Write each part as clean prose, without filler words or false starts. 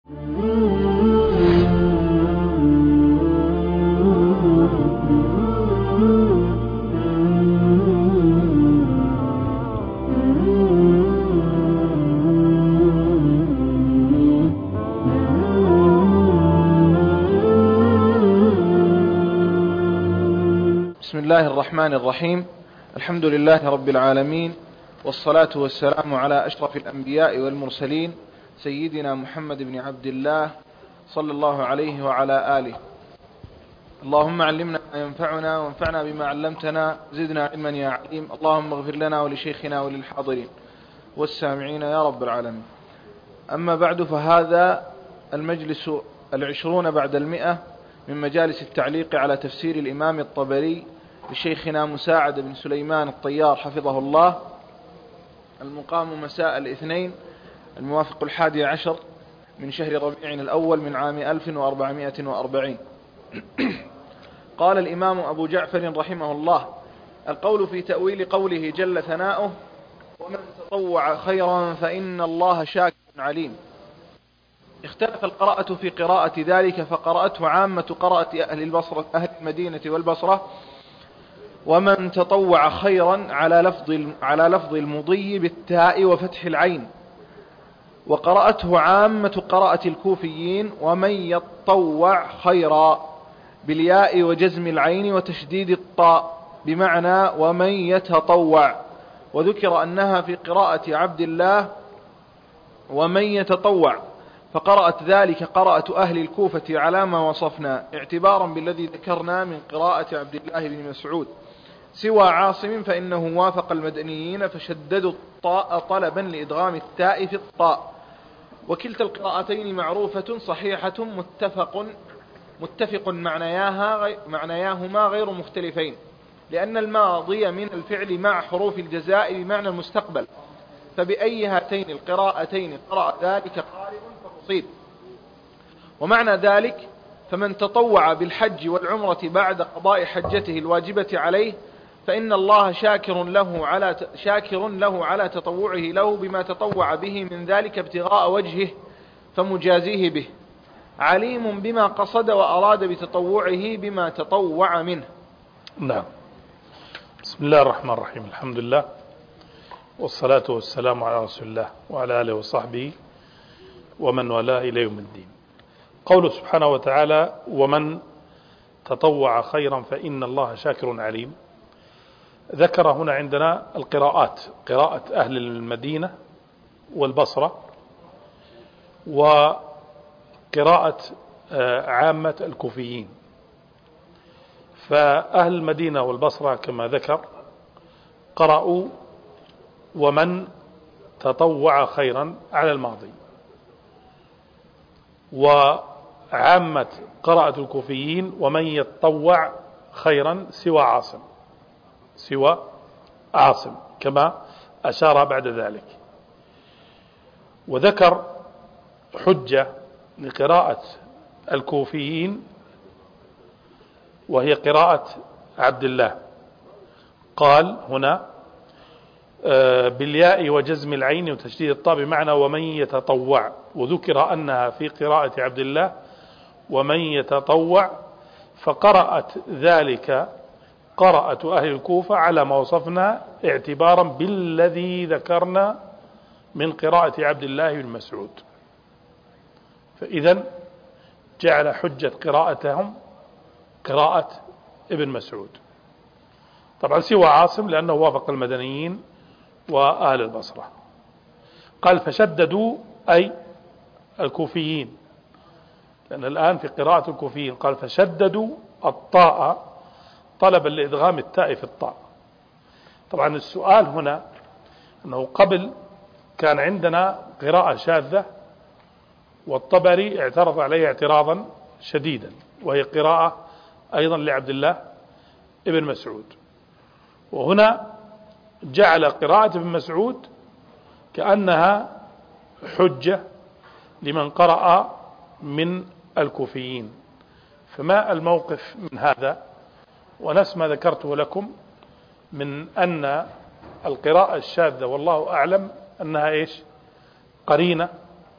بسم الله الرحمن الرحيم. الحمد لله رب العالمين، والصلاة والسلام على أشرف الأنبياء والمرسلين سيدنا محمد بن عبد الله صلى الله عليه وعلى آله. اللهم علمنا ما ينفعنا وانفعنا بما علمتنا، زدنا علما يا عليم. اللهم اغفر لنا ولشيخنا وللحاضرين والسامعين يا رب العالمين. أما بعد، فهذا المجلس 20 بعد 100 من مجالس التعليق على تفسير الإمام الطبري لشيخنا مساعد بن سليمان الطيار حفظه الله، المقام مساء الاثنين الموافق 11 من شهر ربيع الأول من عام 1440. قال الإمام أبو جعفر رحمه الله: القول في تأويل قوله جل ثناؤه: ومن تطوع خيرا فإن الله شاكر عليم. اختلف القراءة في قراءة ذلك، فقرأته عامة قراءة أهل المدينة والبصرة: ومن تطوع خيرا على لفظ المضي بالتاء وفتح العين. وقرأته عامة قراءة الكوفيين: ومن يتطوع خيرا بالياء وجزم العين وتشديد الطاء، بمعنى ومن يتطوع. وذكر أنها في قراءة عبد الله ومن يتطوع، فقرأت ذلك قراءة أهل الكوفة على ما وصفنا، اعتبارا بالذي ذكرنا من قراءة عبد الله بن مسعود، سوى عاصم فإنه وافق المدنيين فشددوا الطاء طلبا لإدغام التاء في الطاء. وكلتا القراءتين معروفة صحيحة، متفق معنياهما غير مختلفين، لأن الماضي من الفعل مع حروف الجزاء بمعنى المستقبل، فبأي هاتين القراءتين قرأ ذلك قارئ فمصيب. ومعنى ذلك: فمن تطوع بالحج والعمرة بعد قضاء حجته الواجبة عليه فإن الله شاكر له على تطوعه له بما تطوع به من ذلك ابتغاء وجهه فمجازيه به، عليم بما قصد وأراد بتطوعه بما تطوع منه. نعم. بسم الله الرحمن الرحيم. الحمد لله والصلاة والسلام على رسول الله وعلى آله وصحبه ومن والاه إلى يوم الدين. قوله سبحانه وتعالى: ومن تطوع خيرا فإن الله شاكر عليم. ذكر هنا عندنا القراءات: قراءة أهل المدينة والبصرة، وقراءة عامة الكوفيين. فأهل المدينة والبصرة كما ذكر قرأوا ومن تطوع خيرا على الماضي، وعامة قراءة الكوفيين ومن يتطوع خيرا سوى عاصم كما أشار بعد ذلك. وذكر حجة لقراءة الكوفيين وهي قراءة عبد الله. قال هنا: بالياء وجزم العين وتشديد الطاء، بمعنى ومن يتطوع. وذكر أنها في قراءة عبد الله ومن يتطوع، فقرأت ذلك قراءة أهل الكوفة على ما وصفنا، اعتبارا بالذي ذكرنا من قراءة عبد الله بن مسعود. فإذا جعل حجة قراءتهم قراءة ابن مسعود، طبعا سوى عاصم لأنه وافق المدنيين وأهل البصرة. قال: فشددوا أي الكوفيين، لأن الآن في قراءة الكوفيين قال: فشددوا الطاء طلبا لإدغام التاء في الطاء. طبعا السؤال هنا أنه قبل كان عندنا قراءة شاذة والطبري اعترض عليه اعتراضا شديدا، وهي قراءة أيضا لعبد الله ابن مسعود. وهنا جعل قراءة ابن مسعود كأنها حجة لمن قرأ من الكوفيين. فما الموقف من هذا؟ ونفس ما ذكرته لكم من أن القراءة الشاذة والله أعلم أنها إيش؟ قرينة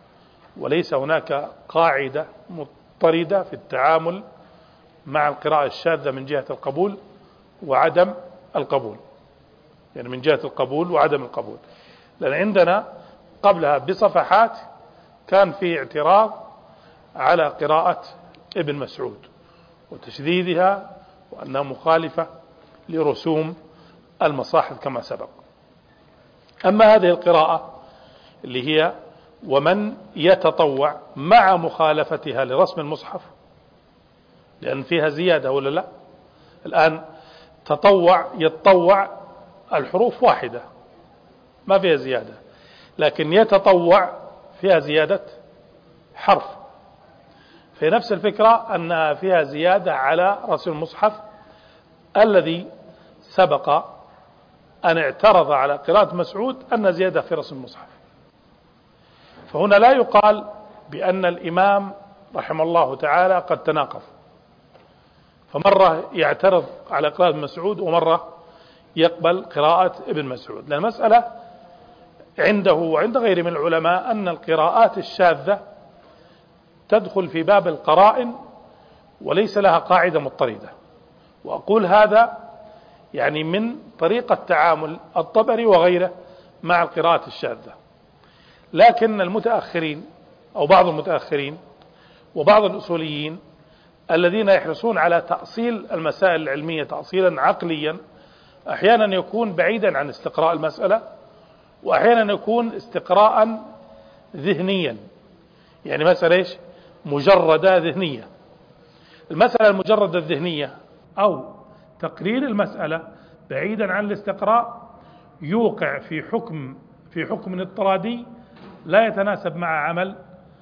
وليس هناك قاعدة مضطردة في التعامل مع القراءة الشاذة من جهة القبول وعدم القبول، يعني من جهة القبول وعدم القبول. لأن عندنا قبلها بصفحات كان في اعتراض على قراءة ابن مسعود وتشديدها وأنها مخالفة لرسوم المصاحف كما سبق. أما هذه القراءة اللي هي ومن يتطوع مع مخالفتها لرسم المصحف، لأن فيها زيادة ولا لا؟ الآن يتطوع الحروف واحدة ما فيها زيادة، لكن يتطوع فيها زيادة حرف. في نفس الفكرة أنها فيها زيادة على رسم المصحف الذي سبق أن اعترض على قراءة مسعود أن زيادة في رسم المصحف. فهنا لا يقال بأن الإمام رحمه الله تعالى قد تناقض، فمرة يعترض على قراءة مسعود ومرة يقبل قراءة ابن مسعود. لأن المسألة عنده وعند غيره من العلماء أن القراءات الشاذة تدخل في باب القرائن وليس لها قاعدة مضطردة. وأقول هذا يعني من طريقة تعامل الطبري وغيره مع القراءات الشاذة. لكن المتأخرين أو بعض المتأخرين وبعض الأصوليين الذين يحرصون على تأصيل المسائل العلمية تأصيلا عقليا أحيانا يكون بعيدا عن استقراء المسألة، وأحيانا يكون استقراء ذهنيا، يعني مسألة إيش؟ مجردة ذهنية. المسألة المجردة الذهنية أو تقرير المسألة بعيدا عن الاستقراء يوقع في حكم اضطرادي لا يتناسب مع عمل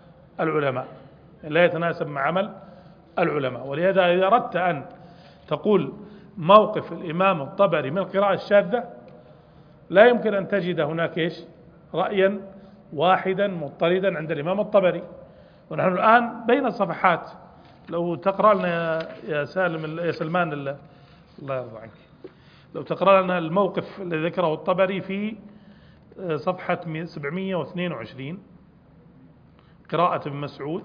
العلماء. ولهذا إذا أردت أن تقول موقف الإمام الطبري من القراءة الشاذة لا يمكن أن تجد هناك إيش؟ رأيا واحدا مضطردا عند الإمام الطبري. ونحن الآن بين الصفحات، لو تقرأ لنا يا سلمان الله يرضى عنك، لو تقرأ لنا الموقف الذي ذكره الطبري في صفحة 722 قراءة ابن مسعود،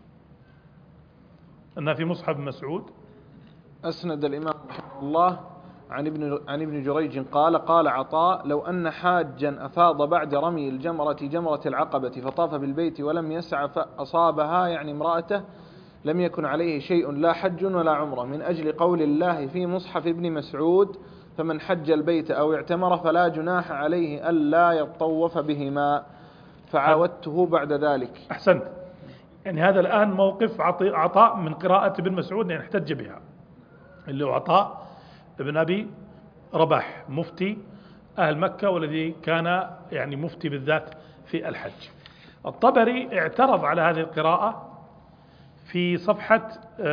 أنها في مصحف مسعود. أسند الإمام رحمه الله عن ابن جريج قال عطاء: لو أن حاجا أفاض بعد رمي جمرة العقبة فطاف بالبيت ولم يسع فأصابها، يعني امرأته، لم يكن عليه شيء لا حج ولا عمرة، من أجل قول الله في مصحف ابن مسعود: فمن حج البيت أو اعتمر فلا جناح عليه ألا يطوف بهما، فعاودته بعد ذلك. أحسنت. يعني هذا الآن موقف عطاء من قراءة ابن مسعود يعني احتج بها، اللي هو عطاء ابن أبي رباح مفتي أهل مكة والذي كان يعني مفتي بالذات في الحج. الطبري اعترض على هذه القراءة في صفحة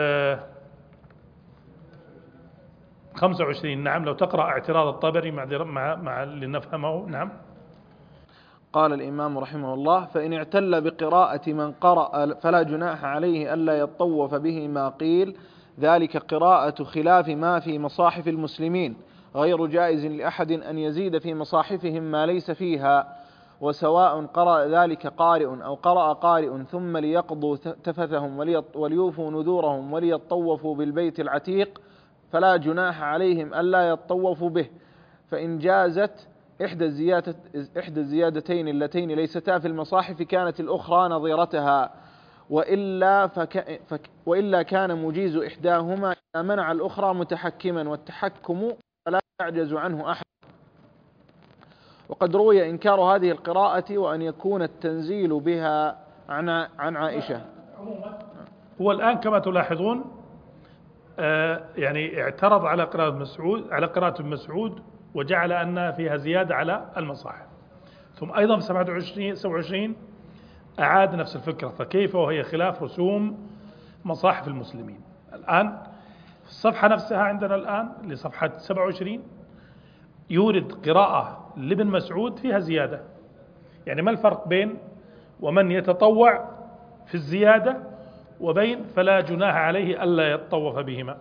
25. نعم، لو تقرأ اعتراض الطبري مع لنفهمه. نعم. قال الإمام رحمه الله: فإن اعتل بقراءة من قرأ فلا جناح عليه ألا يطوف به، ما قيل ذلك قراءة خلاف ما في مصاحف المسلمين، غير جائز لأحد أن يزيد في مصاحفهم ما ليس فيها، وسواء قرأ ذلك قارئ أو قرأ قارئ، ثم ليقضوا تفثهم وليوفوا نذورهم وليطوفوا بالبيت العتيق، فلا جناح عليهم ألا يطوفوا به. فإن جازت إحدى الزيادتين اللتين ليستا في المصاحف كانت الأخرى نظيرتها، وإلا كان مجيز إحداهما إذا منع الأخرى متحكما، والتحكم فلا يعجز عنه أحد. وقد روي إنكار هذه القراءة وأن يكون التنزيل بها عن عائشة. هو الآن كما تلاحظون يعني اعترض على قراءة ابن مسعود وجعل أن فيها زيادة على المصاحف، ثم أيضا في 27 أعاد نفس الفكرة، فكيف وهي خلاف رسوم مصاحف المسلمين. الآن في الصفحة نفسها عندنا الآن لصفحة 27 يورد قراءة لابن مسعود فيها زيادة. يعني ما الفرق بين ومن يتطوع في الزيادة وبين فلا جناح عليه ألا يتطوف بهما؟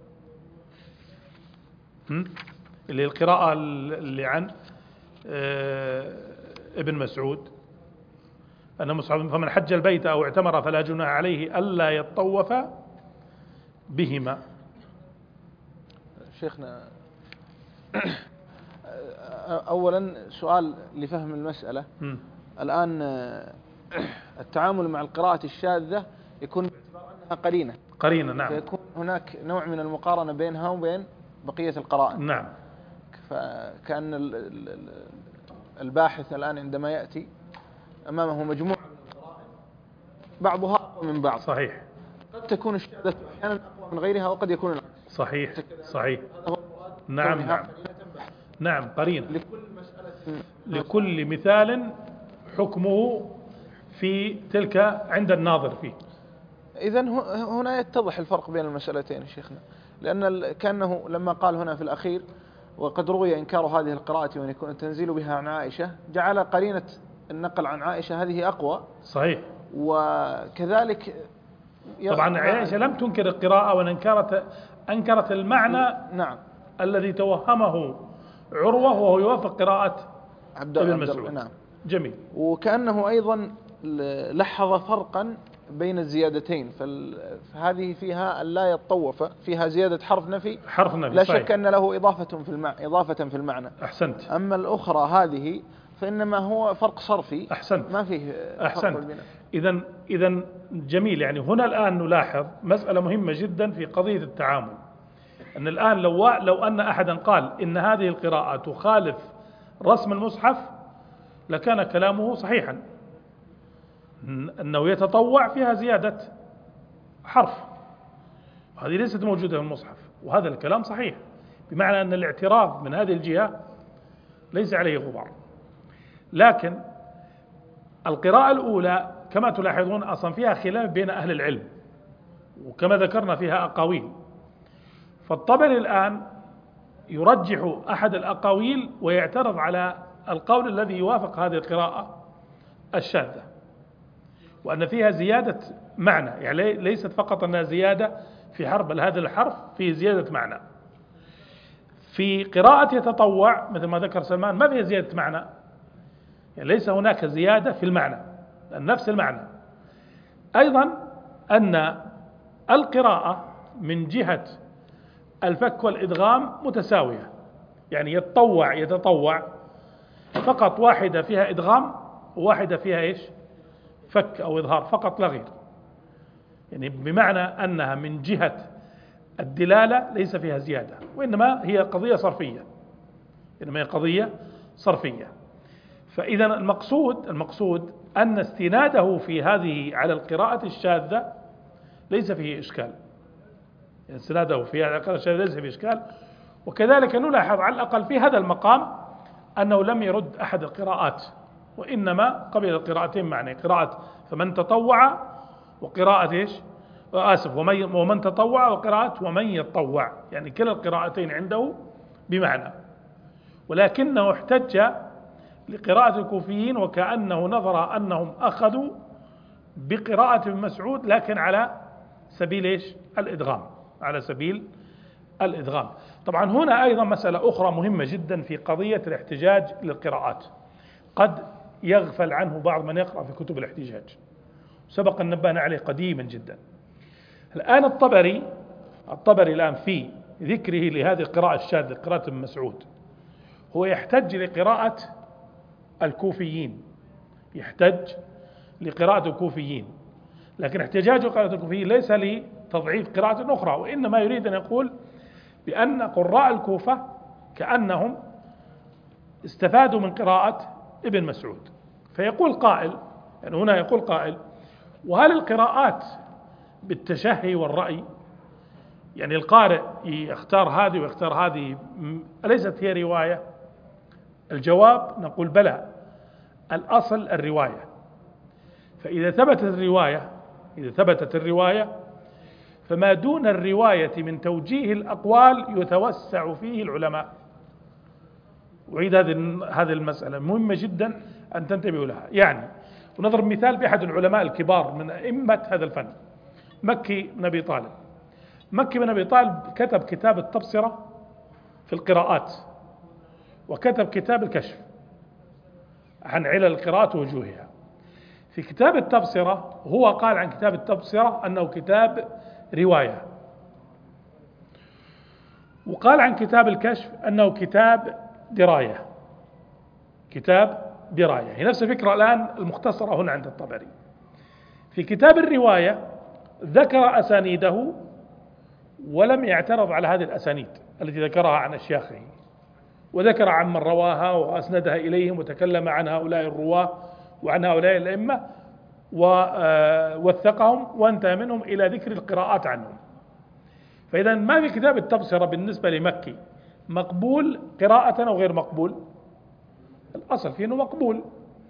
اللي القراءة اللي عن ابن مسعود أن مصحف فمن حج البيت أو اعتمر فلا جناح عليه ألا يطوف بهما. شيخنا، أولا سؤال لفهم المسألة. الآن التعامل مع القراءة الشاذة يكون باعتبار أنها قرينة نعم، فيكون هناك نوع من المقارنة بينها وبين بقية القرائن. نعم. فكأن الباحث الآن عندما يأتي أمامه مجموعة من القرائن بعضها أقوى من بعض، صحيح، قد تكون الشاذة أحيانا أقوى من غيرها وقد يكون العكس. صحيح، صحيح. هذا هو المراد. نعم نعم نعم، قرينة لكل مسألة، لكل مثال حكمه في تلك عند الناظر فيه. إذن هنا يتضح الفرق بين المسألتين يا شيخنا، لأن كأنه لما قال هنا في الأخير وقد روي إنكار هذه القراءة وأن يكون التنزيل بها عن عائشة، جعل قرينة النقل عن عائشة هذه أقوى. صحيح. وكذلك طبعا عائشة لم تنكر القراءة وأن أنكرت المعنى نعم الذي توهمه عروة وهو يوافق قراءة ابن مسعود. نعم. جميل. وكأنه أيضا لحظ فرقا بين الزيادتين، فهذه فيها أن لا يتطوف، فيها زيادة حرف نفي لا شك أن له إضافة في المعنى. أحسنت. أما الأخرى هذه فإنما هو فرق صرفي. أحسنت. ما فيه أحسنت. إذن جميل. يعني هنا الآن نلاحظ مسألة مهمة جدا في قضية التعامل، أن الآن لو أن أحدا قال إن هذه القراءة تخالف رسم المصحف لكان كلامه صحيحا، أنه يتطوع فيها زيادة حرف، هذه ليست موجودة في المصحف، وهذا الكلام صحيح، بمعنى أن الاعتراض من هذه الجهة ليس عليه غبار. لكن القراءة الأولى كما تلاحظون أصلا فيها خلاف بين أهل العلم، وكما ذكرنا فيها أقاويل، فالطبري الآن يرجح أحد الأقاويل ويعترض على القول الذي يوافق هذه القراءة الشاذة، وأن فيها زيادة معنى، يعني ليست فقط أنها زيادة في حرف، بل هذا الحرف فيه زيادة معنى. في قراءة يتطوع مثل ما ذكر سلمان ما فيها زيادة معنى، يعني ليس هناك زيادة في المعنى، نفس المعنى. أيضا أن القراءة من جهة الفك والإدغام متساوية، يعني يتطوع فقط واحدة فيها إدغام وواحدة فيها إيش؟ فك أو إظهار فقط لا غير، يعني بمعنى أنها من جهة الدلالة ليس فيها زيادة، وإنما هي قضية صرفية. فإذا المقصود أن استناده في هذه على القراءة الشاذة ليس فيه إشكال، يعني استناده في هذه القراءة الشاذة ليس فيه إشكال. وكذلك نلاحظ على الأقل في هذا المقام أنه لم يرد أحد القراءات، وإنما قبل القراءتين معنى قراءة فمن تطوع وقراءة إيش؟ ومن تطوع وقراءة ومن يتطوع، يعني كلا القراءتين عنده بمعنى. ولكنه احتج لقراءة الكوفيين وكأنه نظر أنهم أخذوا بقراءة ابن مسعود لكن على سبيل إيش؟ الإدغام. طبعا هنا أيضا مسألة أخرى مهمة جدا في قضية الاحتجاج للقراءات، قد يغفل عنه بعض من يقرأ في كتب الاحتجاج، سبق أن نبهنا عليه قديما جدا. الآن الطبري الآن في ذكره لهذه القراءة الشاذة قراءة ابن مسعود هو يحتج لقراءة الكوفيين، لكن احتجاج قراءة الكوفيين ليس لتضعيف قراءة أخرى، وإنما يريد أن يقول بأن قراء الكوفة كأنهم استفادوا من قراءة ابن مسعود. فيقول قائل، يعني هنا يقول قائل: وهل القراءات بالتشهي والرأي، يعني القارئ يختار هذه ويختار هذه، أليست هي رواية؟ الجواب نقول بلى، الأصل الرواية. فإذا ثبتت الرواية فما دون الرواية من توجيه الأقوال يتوسع فيه العلماء. وعيد هذه المسألة مهمة جدا أن تنتبهوا لها. يعني ونضرب مثال بأحد العلماء الكبار من أئمة هذا الفن، مكي بن أبي طالب كتب كتاب التبصرة في القراءات، وكتب كتاب الكشف عن علل القراءات ووجوهها. في كتاب التبصرة هو قال عن كتاب التبصرة أنه كتاب رواية، وقال عن كتاب الكشف أنه كتاب دراية. كتاب دراية هي نفس الفكرة الآن المختصرة هنا عند الطبري. في كتاب الرواية ذكر أسانيده ولم يعترض على هذه الأسانيد التي ذكرها عن أشياخه، وذكر عن من رواها وأسندها إليهم وتكلم عن هؤلاء الرواة وعن هؤلاء الأئمة ووثقهم وانتهى منهم إلى ذكر القراءات عنهم. فإذا ما في كتاب التبصرة بالنسبة لمكي مقبول قراءة أو غير مقبول؟ الأصل فيه أنه مقبول.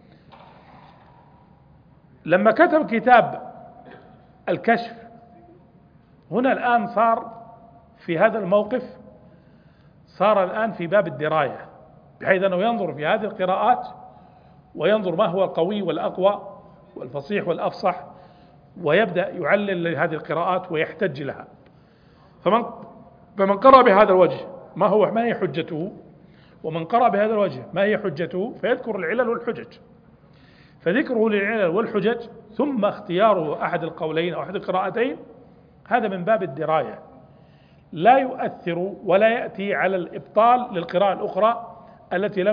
لما كتب كتاب الكشف هنا الآن صار في هذا الموقف، صار الآن في باب الدراية، بحيث أنه ينظر في هذه القراءات وينظر ما هو القوي والأقوى والفصيح والأفصح، ويبدأ يعلل لهذه القراءات ويحتج لها. فمن قرأ بهذا الوجه ما هي حجته، ومن قرأ بهذا الوجه ما هي حجته، فيذكر العلل والحجج. فذكره للعلل والحجج ثم اختياره أحد القولين أو أحد القراءتين، هذا من باب الدراية، لا يؤثر ولا يأتي على الإبطال للقراءة الأخرى التي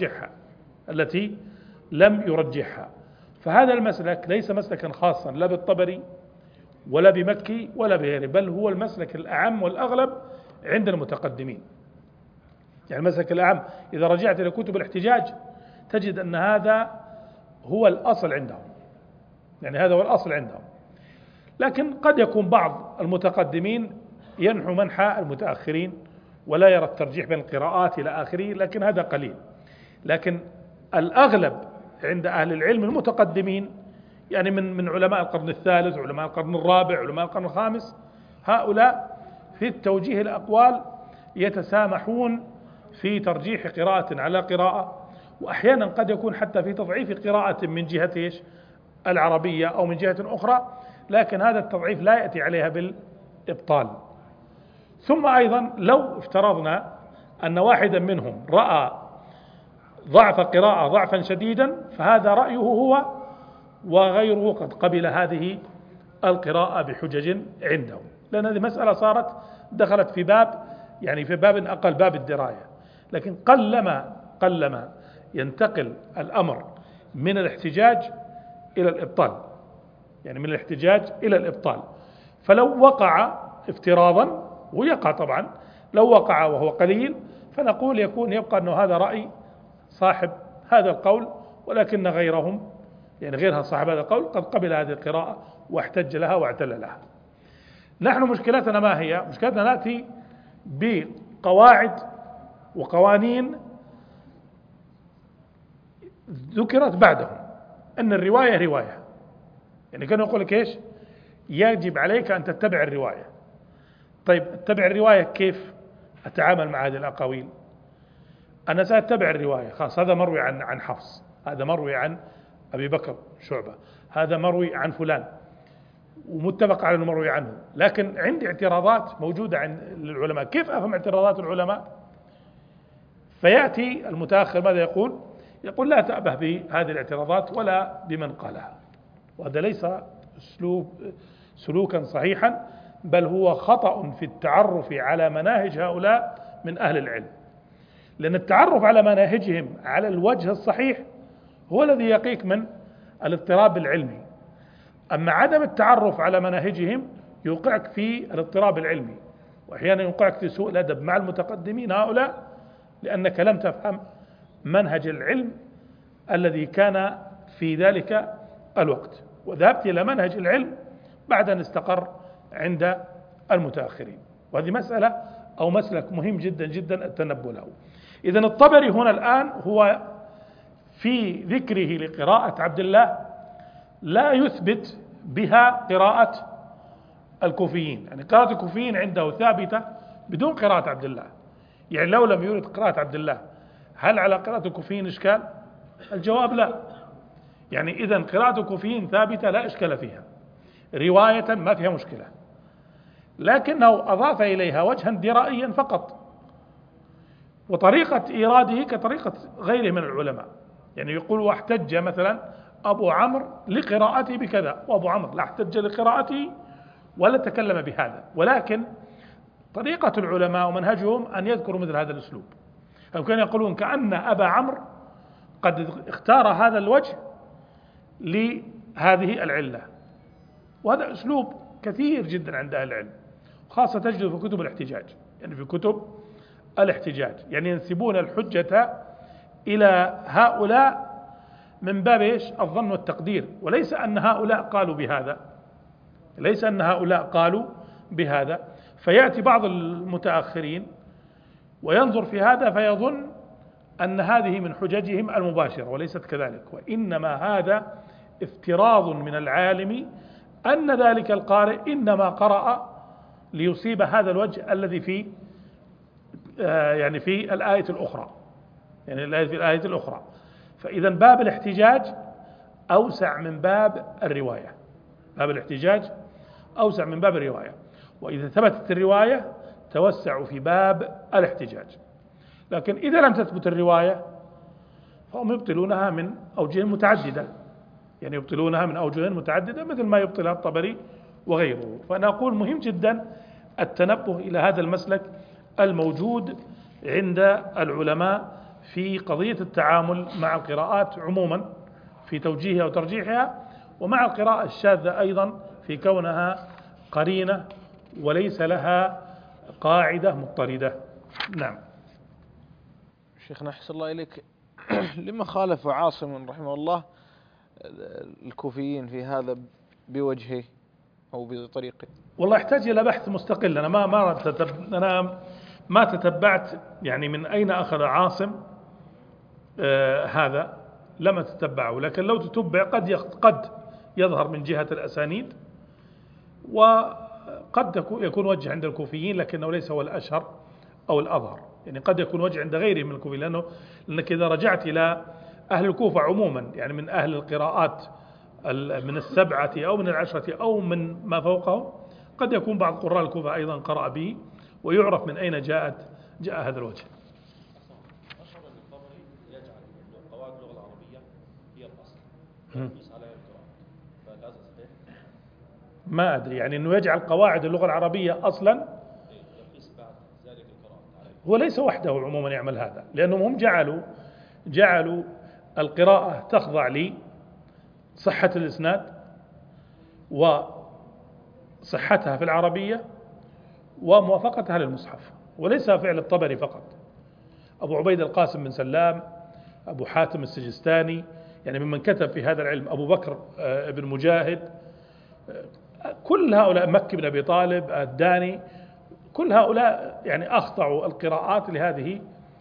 لم يرجحها. فهذا المسلك ليس مسلكا خاصا لا بالطبري ولا بمكي ولا بغيره، بل هو المسلك الأعم والأغلب عند المتقدمين. يعني المسلك الأعم إذا رجعت إلى كتب الاحتجاج تجد أن هذا هو الأصل عندهم، يعني هذا هو الأصل عندهم. لكن قد يكون بعض المتقدمين ينحو منحى المتأخرين ولا يرى الترجيح بين القراءات إلى آخره، لكن هذا قليل. لكن الأغلب عند أهل العلم المتقدمين، يعني من علماء القرن الثالث، علماء القرن الرابع، علماء القرن الخامس، هؤلاء في التوجيه الأقوال يتسامحون في ترجيح قراءة على قراءة، وأحيانا قد يكون حتى في تضعيف قراءة من جهة العربية أو من جهة أخرى، لكن هذا التضعيف لا يأتي عليها بالإبطال. ثم أيضا لو افترضنا أن واحدا منهم رأى ضعف قراءة ضعفا شديدا، فهذا رأيه هو، وغيره قد قبل هذه القراءة بحجج عنده، لأن هذه مسألة صارت دخلت في باب، يعني في باب أقل، باب الدراية. لكن قلما ينتقل الأمر من الاحتجاج إلى الإبطال، يعني من الاحتجاج إلى الإبطال. فلو وقع افتراضا، ويقع طبعا، لو وقع وهو قليل فنقول يبقى أنه هذا رأي صاحب هذا القول، ولكن غيرهم، يعني غيرها صاحب هذا القول، قد قبل هذه القراءة واحتج لها واعتل لها. نحن مشكلتنا ما هي؟ مشكلتنا نأتي بقواعد وقوانين ذكرت بعدهم، أن الرواية رواية، يعني كانوا يقول لك إيش؟ يجب عليك أن تتبع الرواية. طيب اتبع الرواية كيف أتعامل مع هذه الأقاويل؟ أنا سأتبع الرواية، خلاص، هذا مروي عن حفص، هذا مروي عن أبي بكر شعبة، هذا مروي عن فلان ومتفق على أنه مروي عنه، لكن عندي اعتراضات موجودة عند العلماء، كيف أفهم اعتراضات العلماء؟ فيأتي المتأخر ماذا يقول؟ يقول لا تأبه بهذه الاعتراضات ولا بمن قالها، وهذا ليس سلوكا صحيحا، بل هو خطأ في التعرف على مناهج هؤلاء من أهل العلم، لأن التعرف على مناهجهم على الوجه الصحيح هو الذي يقيك من الاضطراب العلمي. أما عدم التعرف على مناهجهم يوقعك في الاضطراب العلمي، وأحيانا يوقعك في سوء الأدب مع المتقدمين هؤلاء، لأنك لم تفهم منهج العلم الذي كان في ذلك الوقت، وذهبت إلى منهج العلم بعد أن استقر عند المتأخرين. وهذه مسألة أو مسلك مهم جدا جدا التنبؤ له. إذن الطبري هنا الآن هو في ذكره لقراءة عبد الله لا يثبت بها قراءة الكوفيين، يعني قراءة الكوفيين عنده ثابتة بدون قراءة عبد الله. يعني لو لم يرد قراءة عبد الله هل على قراءة الكوفيين إشكال؟ الجواب لا. يعني إذن قراءة الكوفيين ثابتة لا إشكال فيها، رواية ما فيها مشكلة، لكنه أضاف إليها وجها درائيا فقط، وطريقة إيراده كطريقة غيره من العلماء، يعني يقول واحتج مثلا أبو عمرو لقراءته بكذا، وأبو عمرو لا احتج لقراءته ولا تكلم بهذا، ولكن طريقة العلماء ومنهجهم أن يذكروا مثل هذا الأسلوب. أو كانوا يقولون كأن أبا عمرو قد اختار هذا الوجه لهذه العلة، وهذا أسلوب كثير جدا عند أهل العلم، خاصة تجده في كتب الاحتجاج. يعني في كتب الاحتجاج يعني ينسبون الحجة إلى هؤلاء من باب إيش؟ الظن والتقدير، وليس أن هؤلاء قالوا بهذا، ليس أن هؤلاء قالوا بهذا. فيأتي بعض المتأخرين وينظر في هذا فيظن أن هذه من حججهم المباشرة، وليست كذلك، وإنما هذا افتراض من العالم أن ذلك القارئ إنما قرأ ليصيب هذا الوجه الذي في يعني في الآية الأخرى، يعني في الآية الأخرى. فإذا باب الاحتجاج أوسع من باب الرواية، باب الاحتجاج أوسع من باب الرواية، وإذا ثبتت الرواية توسع في باب الاحتجاج. لكن إذا لم تثبت الرواية فهم يبطلونها من أوجه متعددة، يعني يبطلونها من أوجه متعددة مثل ما يبطلها الطبري وغيره. فأنا أقول مهم جدا التنبه إلى هذا المسلك الموجود عند العلماء في قضية التعامل مع القراءات عموما في توجيهها وترجيحها، ومع القراءة الشاذة أيضا في كونها قرينة وليس لها قاعدة مضطردة. نعم. شيخنا أحسن الله إليك، لما خالف عاصم رحمه الله الكوفيين في هذا بوجهه أو بطريقه؟ والله يحتاج إلى بحث مستقل. أنا ما تتبعت يعني من أين أخذ عاصم هذا، لم أتتبعه، لكن لو تتبع قد يظهر من جهة الأسانيد، وقد يكون وجه عند الكوفيين لكنه ليس هو الأشهر أو الأظهر. يعني قد يكون وجه عند غيرهم من الكوفيين، لأنك إذا رجعت إلى أهل الكوفة عموما، يعني من أهل القراءات من السبعة أو من العشرة أو من ما فوقهم، قد يكون بعض قراء الكوفة أيضا قرأ به، ويعرف من أين جاء هذا الوجه. أشهر أن الطبري يجعل قواعد اللغة العربية هي الأصل ويقيس عليها القراءة، فهل هذا صحيح؟ ما أدري، يعني أنه يجعل قواعد اللغة العربية أصلا، يقيس بعد ذلك القراءة عليها. هو ليس وحده عموما يعمل هذا، لأنهم هم جعلوا القراءة تخضع لصحة الإسناد وصحتها في العربية وموافقتها للمصحف، وليس فعل الطبري فقط. أبو عبيد القاسم بن سلام، أبو حاتم السجستاني، يعني ممن كتب في هذا العلم، أبو بكر بن مجاهد، كل هؤلاء، مكي بن أبي طالب، الداني، كل هؤلاء يعني أخضعوا القراءات لهذه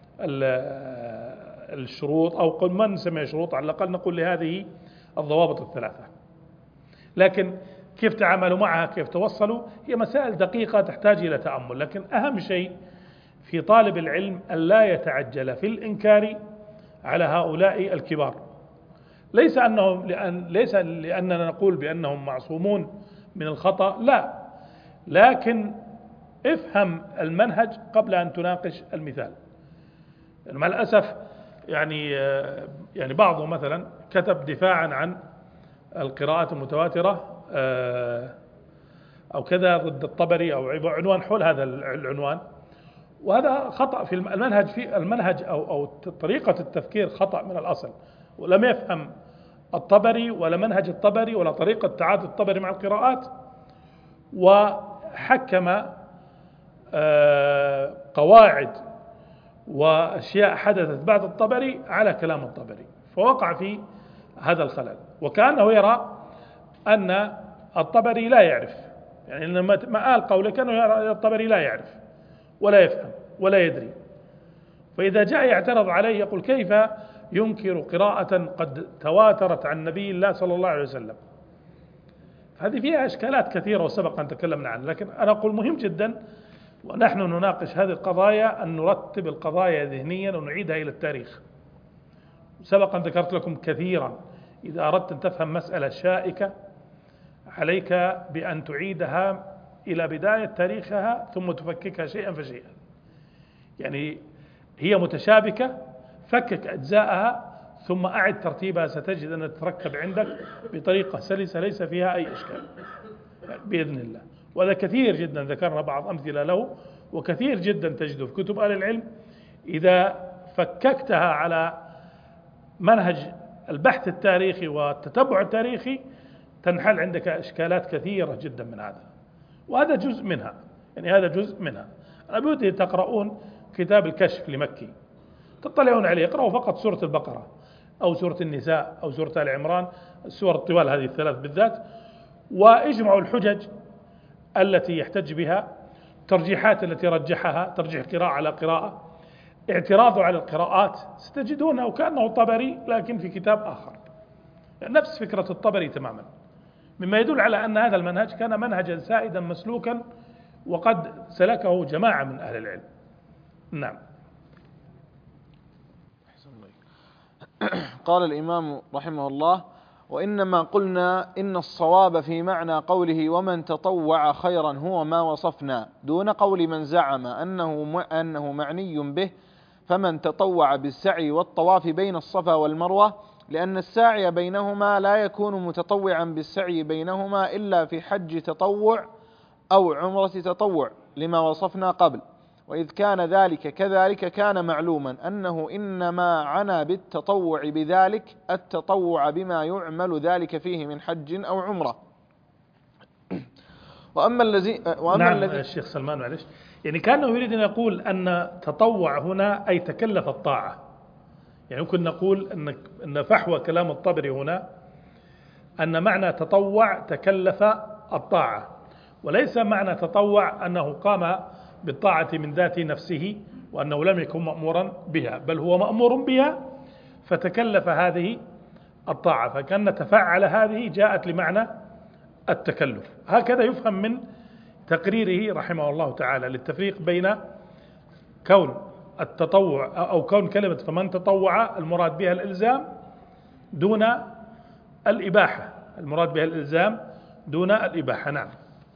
الشروط، أو قل ما نسميها شروط، على الأقل نقول لهذه الضوابط الثلاثة. لكن كيف تعاملوا معها، كيف توصلوا، هي مسائل دقيقة تحتاج إلى تأمل. لكن أهم شيء في طالب العلم أن لا يتعجل في الإنكار على هؤلاء الكبار، ليس لأننا نقول بأنهم معصومون من الخطأ، لا، لكن افهم المنهج قبل أن تناقش المثال. يعني مع الأسف يعني بعضهم مثلا كتب دفاعا عن القراءات المتواترة أو كذا ضد الطبري، أو عنوان حول هذا العنوان، وهذا خطأ في المنهج، أو طريقة التفكير خطأ من الأصل، ولم يفهم الطبري ولا منهج الطبري ولا طريقة تعاطي الطبري مع القراءات، وحكم قواعد وأشياء حدثت بعد الطبري على كلام الطبري، فوقع في هذا الخلل، وكأنه يرى أن الطبري لا يعرف، يعني لما قال قوله كأنه يرى الطبري لا يعرف ولا يفهم ولا يدري. فإذا جاء يعترض عليه يقول كيف ينكر قراءة قد تواترت عن نبي الله صلى الله عليه وسلم؟ هذه فيها إشكالات كثيرة وسبق أن تكلمنا عنها، لكن أنا أقول مهم جدا ونحن نناقش هذه القضايا أن نرتب القضايا ذهنيا ونعيدها إلى التاريخ. سبق أن ذكرت لكم كثيرا إذا أردت أن تفهم مسألة شائكة عليك بأن تعيدها إلى بداية تاريخها ثم تفككها شيئا فشيئا. يعني هي متشابكة، فكك أجزاءها ثم أعد ترتيبها ستجد أن تتركب عندك بطريقة سلسة ليس فيها أي إشكال بإذن الله. وهذا كثير جدا ذكرنا بعض أمثلة له، وكثير جدا تجده في كتب أهل العلم. إذا فككتها على منهج البحث التاريخي والتتبع التاريخي تنحل عندك إشكالات كثيرة جدا من هذا، وهذا جزء منها. يعني هذا جزء منها. أنا بودي تقرؤون كتاب الكشف لمكي، تطلعون عليه، اقرأوا فقط سورة البقرة أو سورة النساء أو سورة آل عمران، السور الطوال هذه الثلاث بالذات، واجمعوا الحجج التي يحتج بها، ترجيحات التي رجحها، ترجيح قراءة على قراءة، اعتراضه على القراءات، ستجدونه كأنه طبري لكن في كتاب آخر، نفس فكرة الطبري تماما، مما يدل على أن هذا المنهج كان منهجا سائدا مسلوكا وقد سلكه جماعة من أهل العلم. نعم. قال الإمام رحمه الله: وإنما قلنا إن الصواب في معنى قوله ومن تطوع خيرا هو ما وصفنا، دون قول من زعم أنه معني به فمن تطوع بالسعي والطواف بين الصفا والمروة، لأن الساعي بينهما لا يكون متطوعا بالسعي بينهما إلا في حج تطوع أو عمرة تطوع لما وصفنا قبل. وإذ كان ذلك كذلك كان معلوما أنه إنما عنى بالتطوع بذلك التطوع بما يعمل ذلك فيه من حج أو عمرة. وأما الذي الشيخ سلمان معلش، يعني كانه يريد أن يقول أن تطوع هنا أي تكلف الطاعة. يعني ممكن نقول أن فحوى كلام الطبري هنا أن معنى تطوع تكلف الطاعة، وليس معنى تطوع أنه قام بالطاعة من ذات نفسه وأنه لم يكن مأمورا بها، بل هو مأمور بها فتكلف هذه الطاعة، فكأن تفعل هذه جاءت لمعنى التكلف. هكذا يفهم من تقريره رحمه الله تعالى للتفريق بين كون التطوع أو كون كلمة فمن تطوع المراد بها الإلزام دون الإباحة، المراد بها الإلزام دون الإباحة. نعم.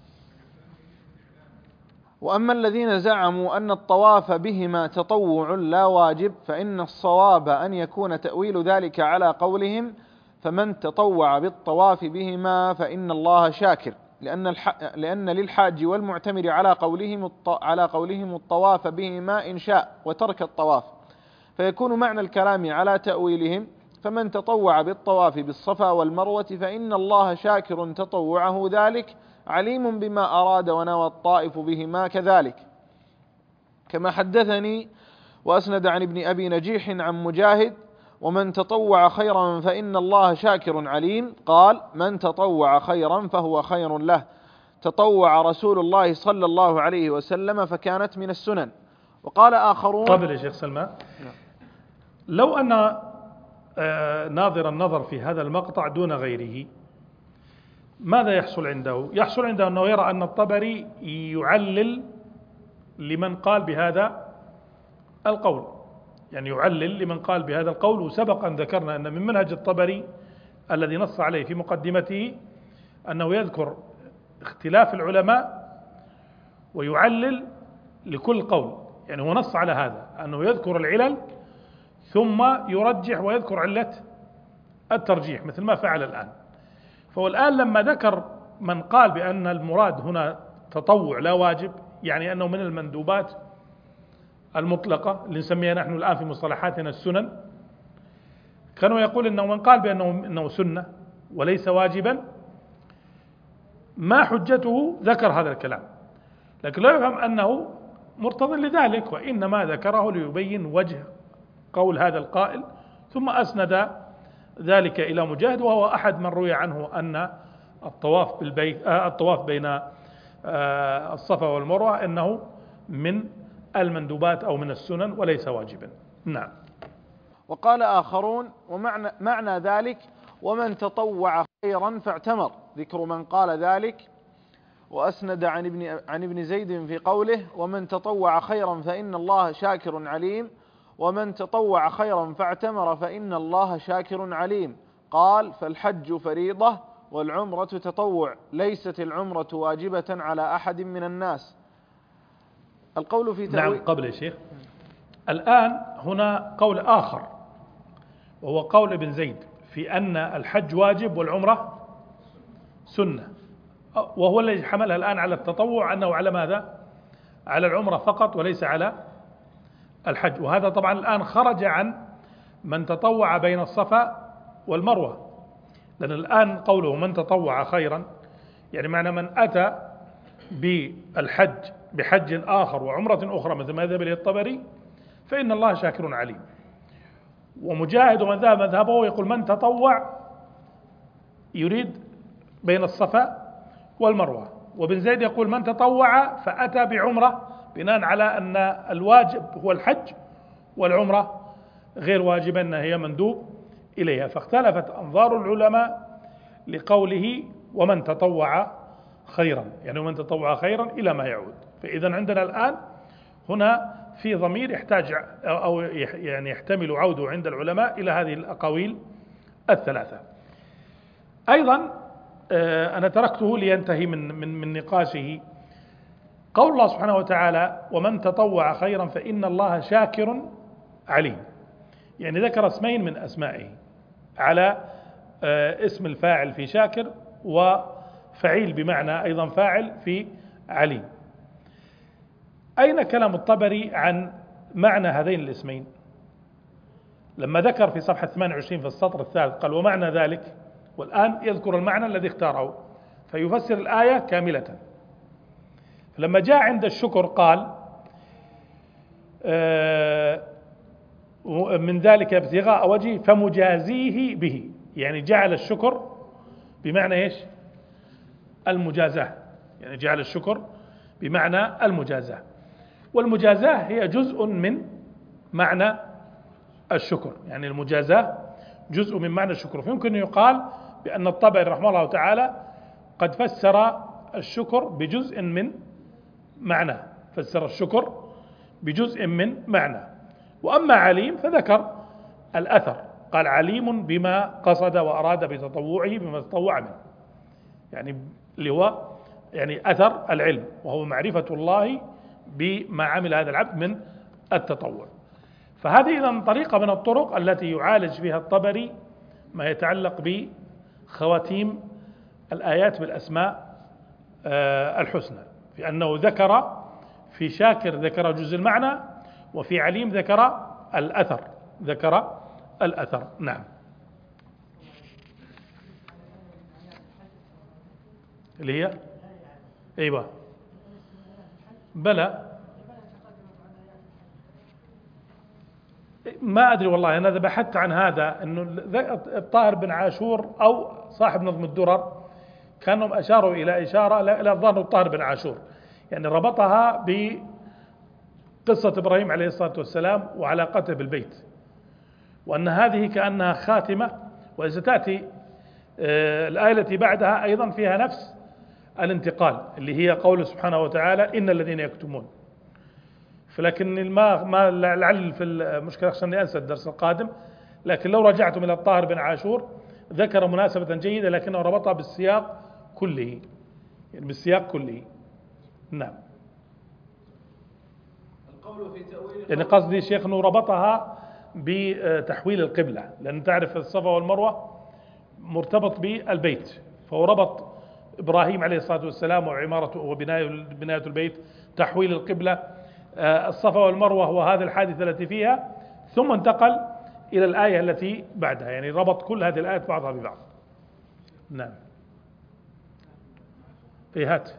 وأما الذين زعموا أن الطواف بهما تطوع لا واجب فإن الصواب أن يكون تأويل ذلك على قولهم فمن تطوع بالطواف بهما فإن الله شاكر، لأن للحاج والمعتمر على قولهم الطواف بهما إن شاء وترك الطواف، فيكون معنى الكلام على تأويلهم فمن تطوع بالطواف بالصفا والمروة فإن الله شاكر تطوعه ذلك عليم بما أراد ونوى الطائف بهما كذلك، كما حدثني وأسند عن ابن أبي نجيح عن مجاهد ومن تطوع خيرا فإن الله شاكر عليم، قال من تطوع خيرا فهو خير له، تطوع رسول الله صلى الله عليه وسلم فكانت من السنن. وقال آخرون قبل يا شيخ سلمان، لو أن ناظر النظر في هذا المقطع دون غيره ماذا يحصل عنده؟ يحصل عنده أنه يرى أن الطبري يعلل لمن قال بهذا القول، يعني يعلل لمن قال بهذا القول. وسبق أن ذكرنا أن من منهج الطبري الذي نص عليه في مقدمته أنه يذكر اختلاف العلماء ويعلل لكل قول، يعني هو نص على هذا أنه يذكر العلل ثم يرجح ويذكر علة الترجيح مثل ما فعل الآن. فهو الآن لما ذكر من قال بأن المراد هنا تطوع لا واجب، يعني أنه من المندوبات المطلقة اللي نسميها نحن الآن في مصطلحاتنا السنن، كانوا يقول أنه من قال بأنه سنة وليس واجبا ما حجته ذكر هذا الكلام، لكن لا يفهم أنه مرتضى لذلك، وإنما ذكره ليبين وجه قول هذا القائل، ثم أسند ذلك إلى مجاهد وهو أحد من روي عنه أن الطواف بين الصفا والمروة إنه من المندوبات أو من السنن وليس واجبا. نعم. وقال آخرون ومعنى ذلك ومن تطوع خيرا فاعتمر، ذكر من قال ذلك، وأسند عن ابن زيد في قوله ومن تطوع خيرا فإن الله شاكر عليم، ومن تطوع خيرا فاعتمر فإن الله شاكر عليم، قال فالحج فريضة والعمرة تطوع، ليست العمرة واجبة على أحد من الناس. القول في نعم. قبل يا شيخ، الآن هنا قول آخر وهو قول ابن زيد في أن الحج واجب والعمرة سنة، وهو الذي حملها الآن على التطوع، أنه على ماذا؟ على العمرة فقط وليس على الحج. وهذا طبعا الآن خرج عن من تطوع بين الصفا والمروة، لأن الآن قوله من تطوع خيرا يعني معنى من أتى بالحج بحج آخر وعمرة أخرى مثل ما ذهب إليه الطبري فإن الله شاكر عليم. ومجاهد ومن ذهب مذهبه يقول من تطوع يريد بين الصفا والمروة. وابن زيد يقول من تطوع فأتى بعمرة بناء على أن الواجب هو الحج والعمرة غير واجبة، أنها هي مندوب إليها. فاختلفت أنظار العلماء لقوله ومن تطوع خيرا، يعني ومن تطوع خيرا إلى ما يعود. فإذا عندنا الآن هنا في ضمير يحتاج أو يعني يحتمل عوده عند العلماء إلى هذه الأقاويل الثلاثة. أيضا أنا تركته لينتهي من نقاشه قول الله سبحانه وتعالى ومن تطوع خيرا فإن الله شاكر عليم، يعني ذكر اسمين من أسمائه على اسم الفاعل في شاكر وفعيل بمعنى أيضا فاعل في عليم. أين كلام الطبري عن معنى هذين الاسمين؟ لما ذكر في صفحة 28 في السطر الثالث قال ومعنى ذلك، والآن يذكر المعنى الذي اختاره فيفسر الآية كاملة. لما جاء عند الشكر قال من ذلك ابتغاء وجهه فمجازيه به، يعني جعل الشكر بمعنى ايش؟ المجازاة، يعني جعل الشكر بمعنى المجازاة، والمجازاة هي جزء من معنى الشكر، يعني المجازاة جزء من معنى الشكر. فيمكن يقال بأن الطبري رحمه الله تعالى قد فسر الشكر بجزء من معنى، فسر الشكر بجزء من معنى. وأما عليم فذكر الأثر، قال عليم بما قصد وأراد بتطوعه بما تطوع منه، يعني اللي هو يعني أثر العلم وهو معرفة الله بما عمل هذا العبد من التطوع. فهذه إذن طريقة من الطرق التي يعالج فيها الطبري ما يتعلق بخواتيم الآيات بالأسماء الحسنى، في أنه ذكر في شاكر ذكر جزء المعنى، وفي عليم ذكر الأثر، ذكر الأثر. نعم. اللي هي أيوة بلى، ما أدري والله أنا إذا بحثت عن هذا أنه الطاهر بن عاشور أو صاحب نظم الدرر كانهم أشاروا إلى إشارة إلى الظاهر الطاهر بن عاشور، يعني ربطها بقصة إبراهيم عليه الصلاة والسلام وعلاقته بالبيت، وأن هذه كأنها خاتمة. وستأتي الآية التي بعدها أيضا فيها نفس الانتقال اللي هي قوله سبحانه وتعالى إن الذين يكتمون. فلكن ما لعل في المشكلة أخشى أني أنسى الدرس القادم، لكن لو رجعتم إلى الطاهر بن عاشور ذكر مناسبة جيدة لكنه ربطها بالسياق كله، يعني بالسياق كله. نعم. القول في تأويل يعني قصدي شيخ أنه ربطها بتحويل القبلة، لأن تعرف الصفا والمروة مرتبط بالبيت، فهو ربط إبراهيم عليه الصلاة والسلام وعمارته وبناية البيت تحويل القبلة، الصفا والمروة هو هذه الحادثة التي فيها، ثم انتقل إلى الآية التي بعدها، يعني ربط كل هذه الآيات بعضها ببعض. نعم. هات.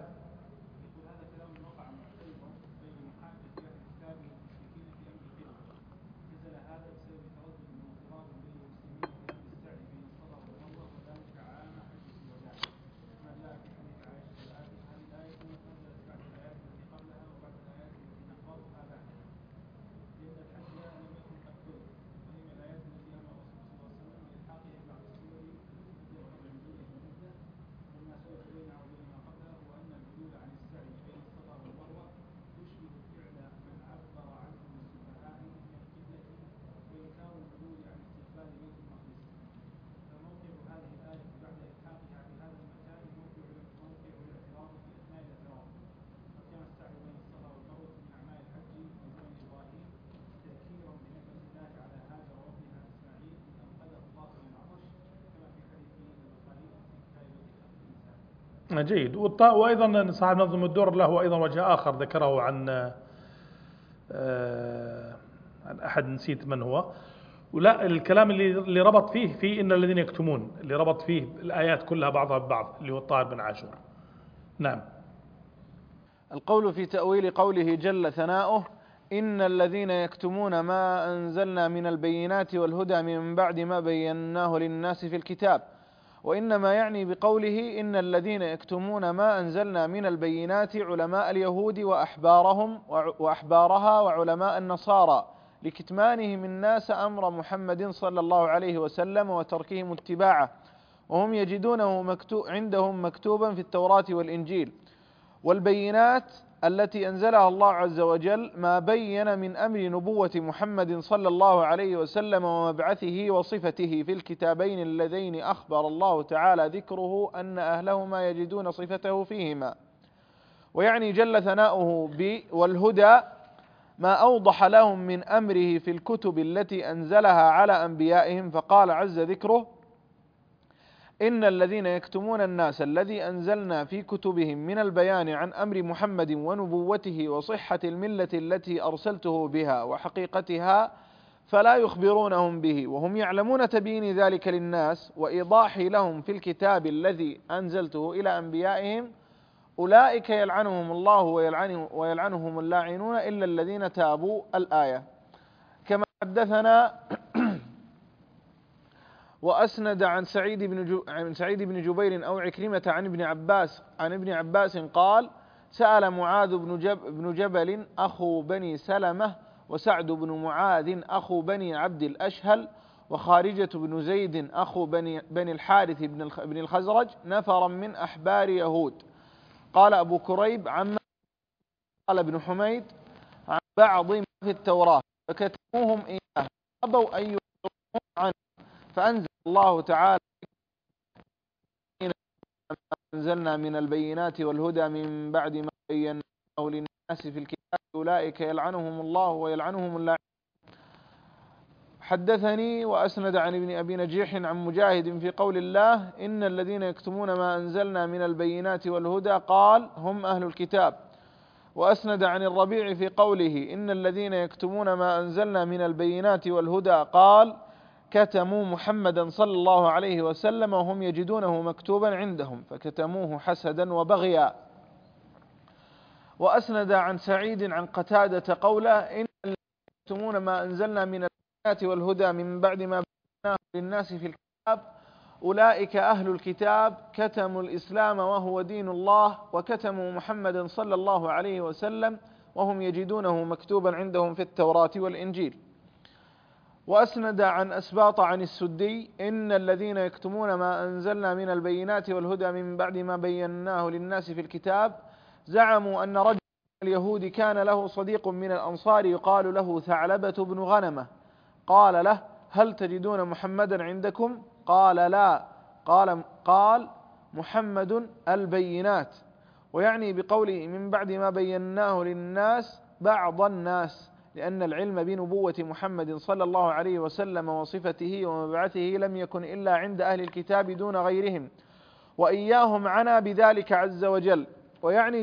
جيد. وأيضا صاحب نظم الدور له أيضا وجه آخر ذكره عن عن أحد نسيت من هو، ولا الكلام اللي ربط فيه في إن الذين يكتمون، اللي ربط فيه الآيات كلها بعضها ببعض، اللي هو الطاهر بن عاشور. نعم. القول في تأويل قوله جل ثناؤه إن الذين يكتمون ما أنزلنا من البينات والهدى من بعد ما بيناه للناس في الكتاب، وإنما يعني بقوله إن الذين يكتمون ما أنزلنا من البينات علماء اليهود وأحبارها وعلماء النصارى لكتمانهم الناس أمر محمد صلى الله عليه وسلم وتركهم اتباعه، وهم يجدونه عندهم مكتوبا في التوراة والإنجيل. والبينات التي أنزلها الله عز وجل ما بين من أمر نبوة محمد صلى الله عليه وسلم ومبعثه وصفته في الكتابين اللذين أخبر الله تعالى ذكره أن أهلهما يجدون صفته فيهما. ويعني جل ثناؤه والهدى ما أوضح لهم من أمره في الكتب التي أنزلها على أنبيائهم، فقال عز ذكره إن الذين يكتمون الناس الذي أنزلنا في كتبهم من البيان عن أمر محمد ونبوته وصحة الملة التي أرسلته بها وحقيقتها فلا يخبرونهم به، وهم يعلمون تبيين ذلك للناس وإيضاحي لهم في الكتاب الذي أنزلته إلى أنبيائهم، أولئك يلعنهم الله ويلعنهم اللاعنون إلا الذين تابوا. الآية. كما حدثنا وأسند عن سعيد بن جبير أو عكرمة عن ابن عباس قال سأل معاذ بن جبل أخو بني سلمة وسعد بن معاذ أخو بني عبد الأشهل وخارجة بن زيد أخو بني الحارث بن الخزرج نفرا من أحبار يهود. قال أبو كريب عما قال ابن حميد عن بعض ما في التوراة فكتموهم إياه أبوا أن يخبروهم عنه، فأنزل الله تعالى أنزلنا من البينات والهدى من بعد ما بيناه للناس في الكتاب أولئك يلعنهم الله ويلعنهم اللاعنون. حدثني وأسند عن ابن أبي نجيح عن مجاهد في قول الله إن الذين يكتمون ما أنزلنا من البينات والهدى قال هم أهل الكتاب. وأسند عن الربيع في قوله إن الذين يكتمون ما أنزلنا من البينات والهدى قال كتموا محمدا صلى الله عليه وسلم وهم يجدونه مكتوبا عندهم فكتموه حسدا وبغيا. وأسند عن سعيد عن قتادة قوله إن الذين يكتمون ما أنزلنا من البينات والهدى من بعد ما بيناه للناس في الكتاب أولئك أهل الكتاب كتموا الإسلام وهو دين الله وكتموا محمدا صلى الله عليه وسلم وهم يجدونه مكتوبا عندهم في التوراة والإنجيل. وأسند عن أسباط عن السدي إن الذين يكتمون ما أنزلنا من البينات والهدى من بعد ما بيناه للناس في الكتاب زعموا أن رجل من اليهود كان له صديق من الأنصار يقال له ثعلبة بن غنمة، قال له هل تجدون محمدا عندكم؟ قال لا. قال محمد البينات، ويعني بقوله من بعد ما بيناه للناس بعض الناس، لأن العلم بنبوة محمد صلى الله عليه وسلم وصفته ومبعثه لم يكن إلا عند أهل الكتاب دون غيرهم، وإياهم عنا بذلك عز وجل. ويعني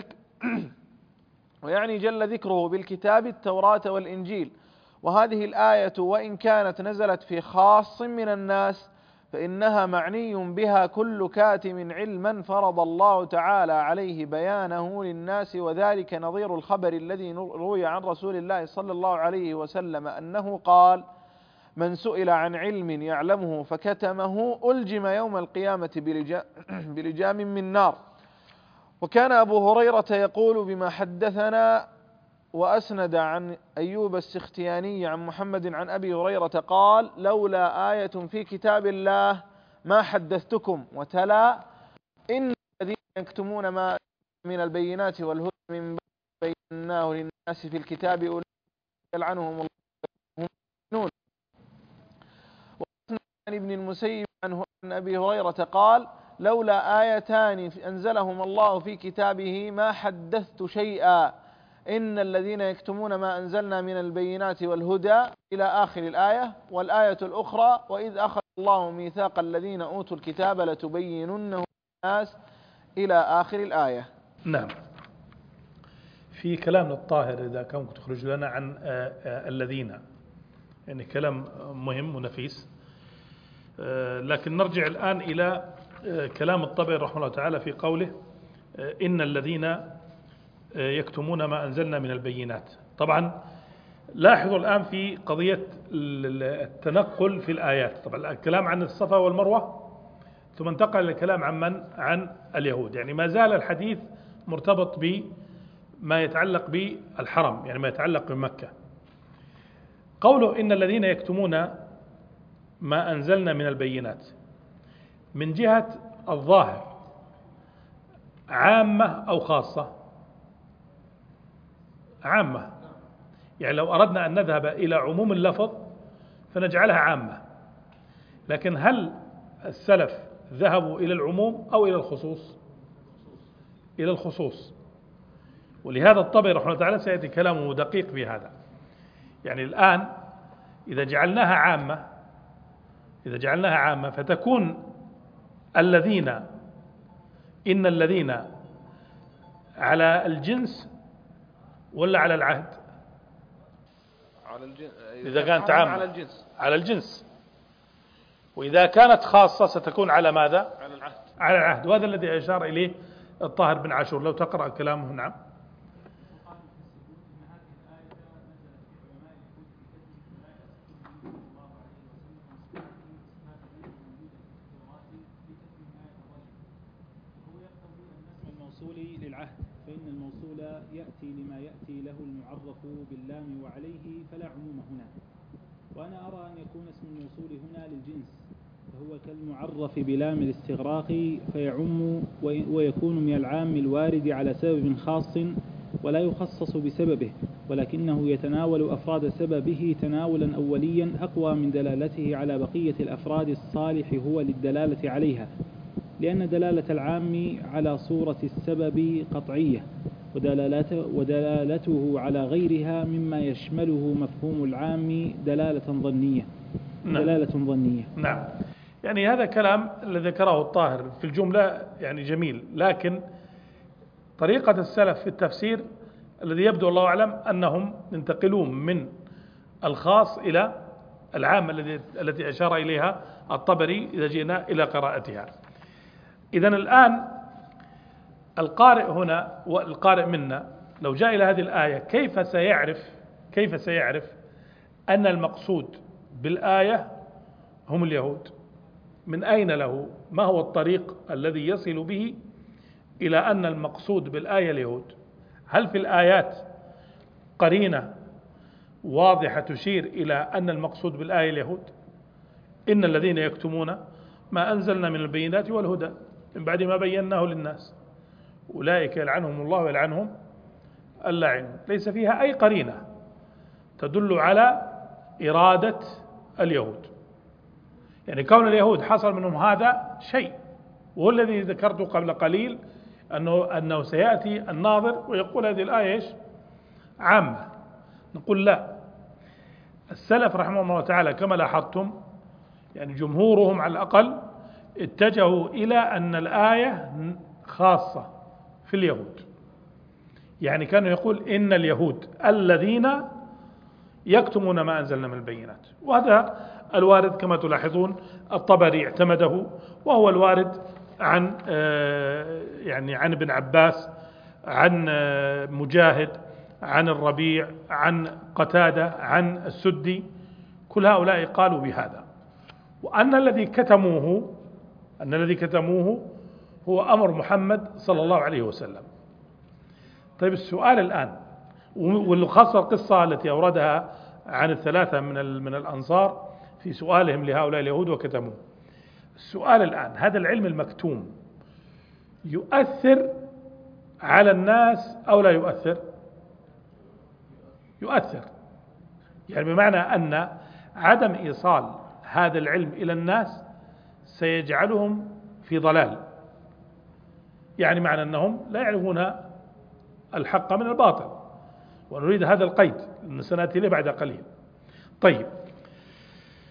جل ذكره بالكتاب التوراة والإنجيل. وهذه الآية وإن كانت نزلت في خاص من الناس فإنها معني بها كل كاتم علما فرض الله تعالى عليه بيانه للناس، وذلك نظير الخبر الذي روي عن رسول الله صلى الله عليه وسلم أنه قال من سئل عن علم يعلمه فكتمه ألجم يوم القيامة بلجام من نار. وكان أبو هريرة يقول بما حدثنا. وأسند عن أيوب السختياني عن محمد عن أبي هريرة قال لولا آية في كتاب الله ما حدثتكم، وتلا إن الذين يكتمون ما من البينات والهدى من بعد بيناه للناس في الكتاب أولئك يلعنهم الله وهم يلعنون. وأسند عن ابن المسيب عن أبي هريرة قال لولا آيتان أنزلهما الله في كتابه ما حدثت شيئا إن الذين يكتمون ما أنزلنا من البينات والهدى إلى آخر الآية. والآية الأخرى وإذ أخذ الله ميثاق الذين أوتوا الكتاب لتبيننه للناس إلى آخر الآية. نعم. في كلام الطاهر إذا كان تخرج لنا عن الذين، يعني كلام مهم ونفيس. لكن نرجع الآن إلى كلام الطبري رحمه الله تعالى في قوله إن الذين يكتمون ما أنزلنا من البينات. طبعا لاحظوا الآن في قضية التنقل في الآيات، طبعا الكلام عن الصفا والمروة ثم انتقل الكلام عن اليهود، يعني ما زال الحديث مرتبط بما يتعلق بالحرم، يعني ما يتعلق بمكة. قوله إن الذين يكتمون ما أنزلنا من البينات من جهة الظاهر عامة أو خاصة؟ عامة، يعني لو أردنا أن نذهب إلى عموم اللفظ فنجعلها عامة، لكن هل السلف ذهبوا إلى العموم أو إلى الخصوص؟ إلى الخصوص. ولهذا الطبري رحمه الله تعالى سيأتي كلامه دقيق في هذا. يعني الآن إذا جعلناها عامة فتكون الذين، إن الذين على الجنس ولا على العهد؟ إذا كانت عامة على الجنس، وإذا كانت خاصة ستكون على ماذا؟ على العهد. وهذا الذي أشار إليه الطاهر بن عاشور، لو تقرأ كلامه. نعم. للعهد، فإن الموصول يأتي لما يأتي له المعرف باللام وعليه فلا عموم هنا. وأنا أرى أن يكون اسم الموصول هنا للجنس، فهو كالمعرف بلام الاستغراق فيعم ويكون من العام الوارد على سبب خاص ولا يخصص بسببه، ولكنه يتناول أفراد سببه تناولا أوليا أقوى من دلالته على بقية الأفراد الصالح هو للدلالة عليها، لأن دلالة العام على صورة السبب قطعية، ودلالته على غيرها مما يشمله مفهوم العام دلالة ظنية. نعم. يعني هذا كلام الذي ذكره الطاهر في الجملة يعني جميل، لكن طريقة السلف في التفسير الذي يبدو الله أعلم أنهم ينتقلون من الخاص إلى العام التي أشار إليها الطبري إذا جئنا إلى قراءتها. إذن الآن القارئ هنا والقارئ منا لو جاء إلى هذه الآية كيف سيعرف أن المقصود بالآية هم اليهود؟ من أين له؟ ما هو الطريق الذي يصل به إلى أن المقصود بالآية اليهود؟ هل في الآيات قرينة واضحة تشير إلى أن المقصود بالآية اليهود؟ إن الذين يكتمون ما أنزلنا من البينات والهدى من بعد ما بيناه للناس أولئك يلعنهم الله ويلعنهم اللاعنون. ليس فيها أي قرينة تدل على إرادة اليهود، يعني كون اليهود حصل منهم هذا شيء، وهو الذي ذكرته قبل قليل أنه سيأتي الناظر ويقول هذه الآية إيش؟ عامة. نقول لا، السلف رحمه الله تعالى كما لاحظتم يعني جمهورهم على الأقل اتجهوا إلى أن الآية خاصة في اليهود، يعني كانوا يقول إن اليهود الذين يكتمون ما أنزلنا من البينات، وهذا الوارد كما تلاحظون الطبري اعتمده، وهو الوارد عن يعني عن ابن عباس، عن مجاهد، عن الربيع، عن قتادة، عن السدي، كل هؤلاء قالوا بهذا، وأن الذي كتموه هو أمر محمد صلى الله عليه وسلم. طيب السؤال الآن، والخاصة القصة التي أوردها عن الثلاثة من الأنصار في سؤالهم لهؤلاء اليهود وكتموه. السؤال الآن، هذا العلم المكتوم يؤثر على الناس أو لا يؤثر؟ يؤثر، يعني بمعنى أن عدم إيصال هذا العلم إلى الناس سيجعلهم في ضلال، يعني معنى أنهم لا يعرفون الحق من الباطل، ونريد هذا القيد سنأتي له بعد قليل. طيب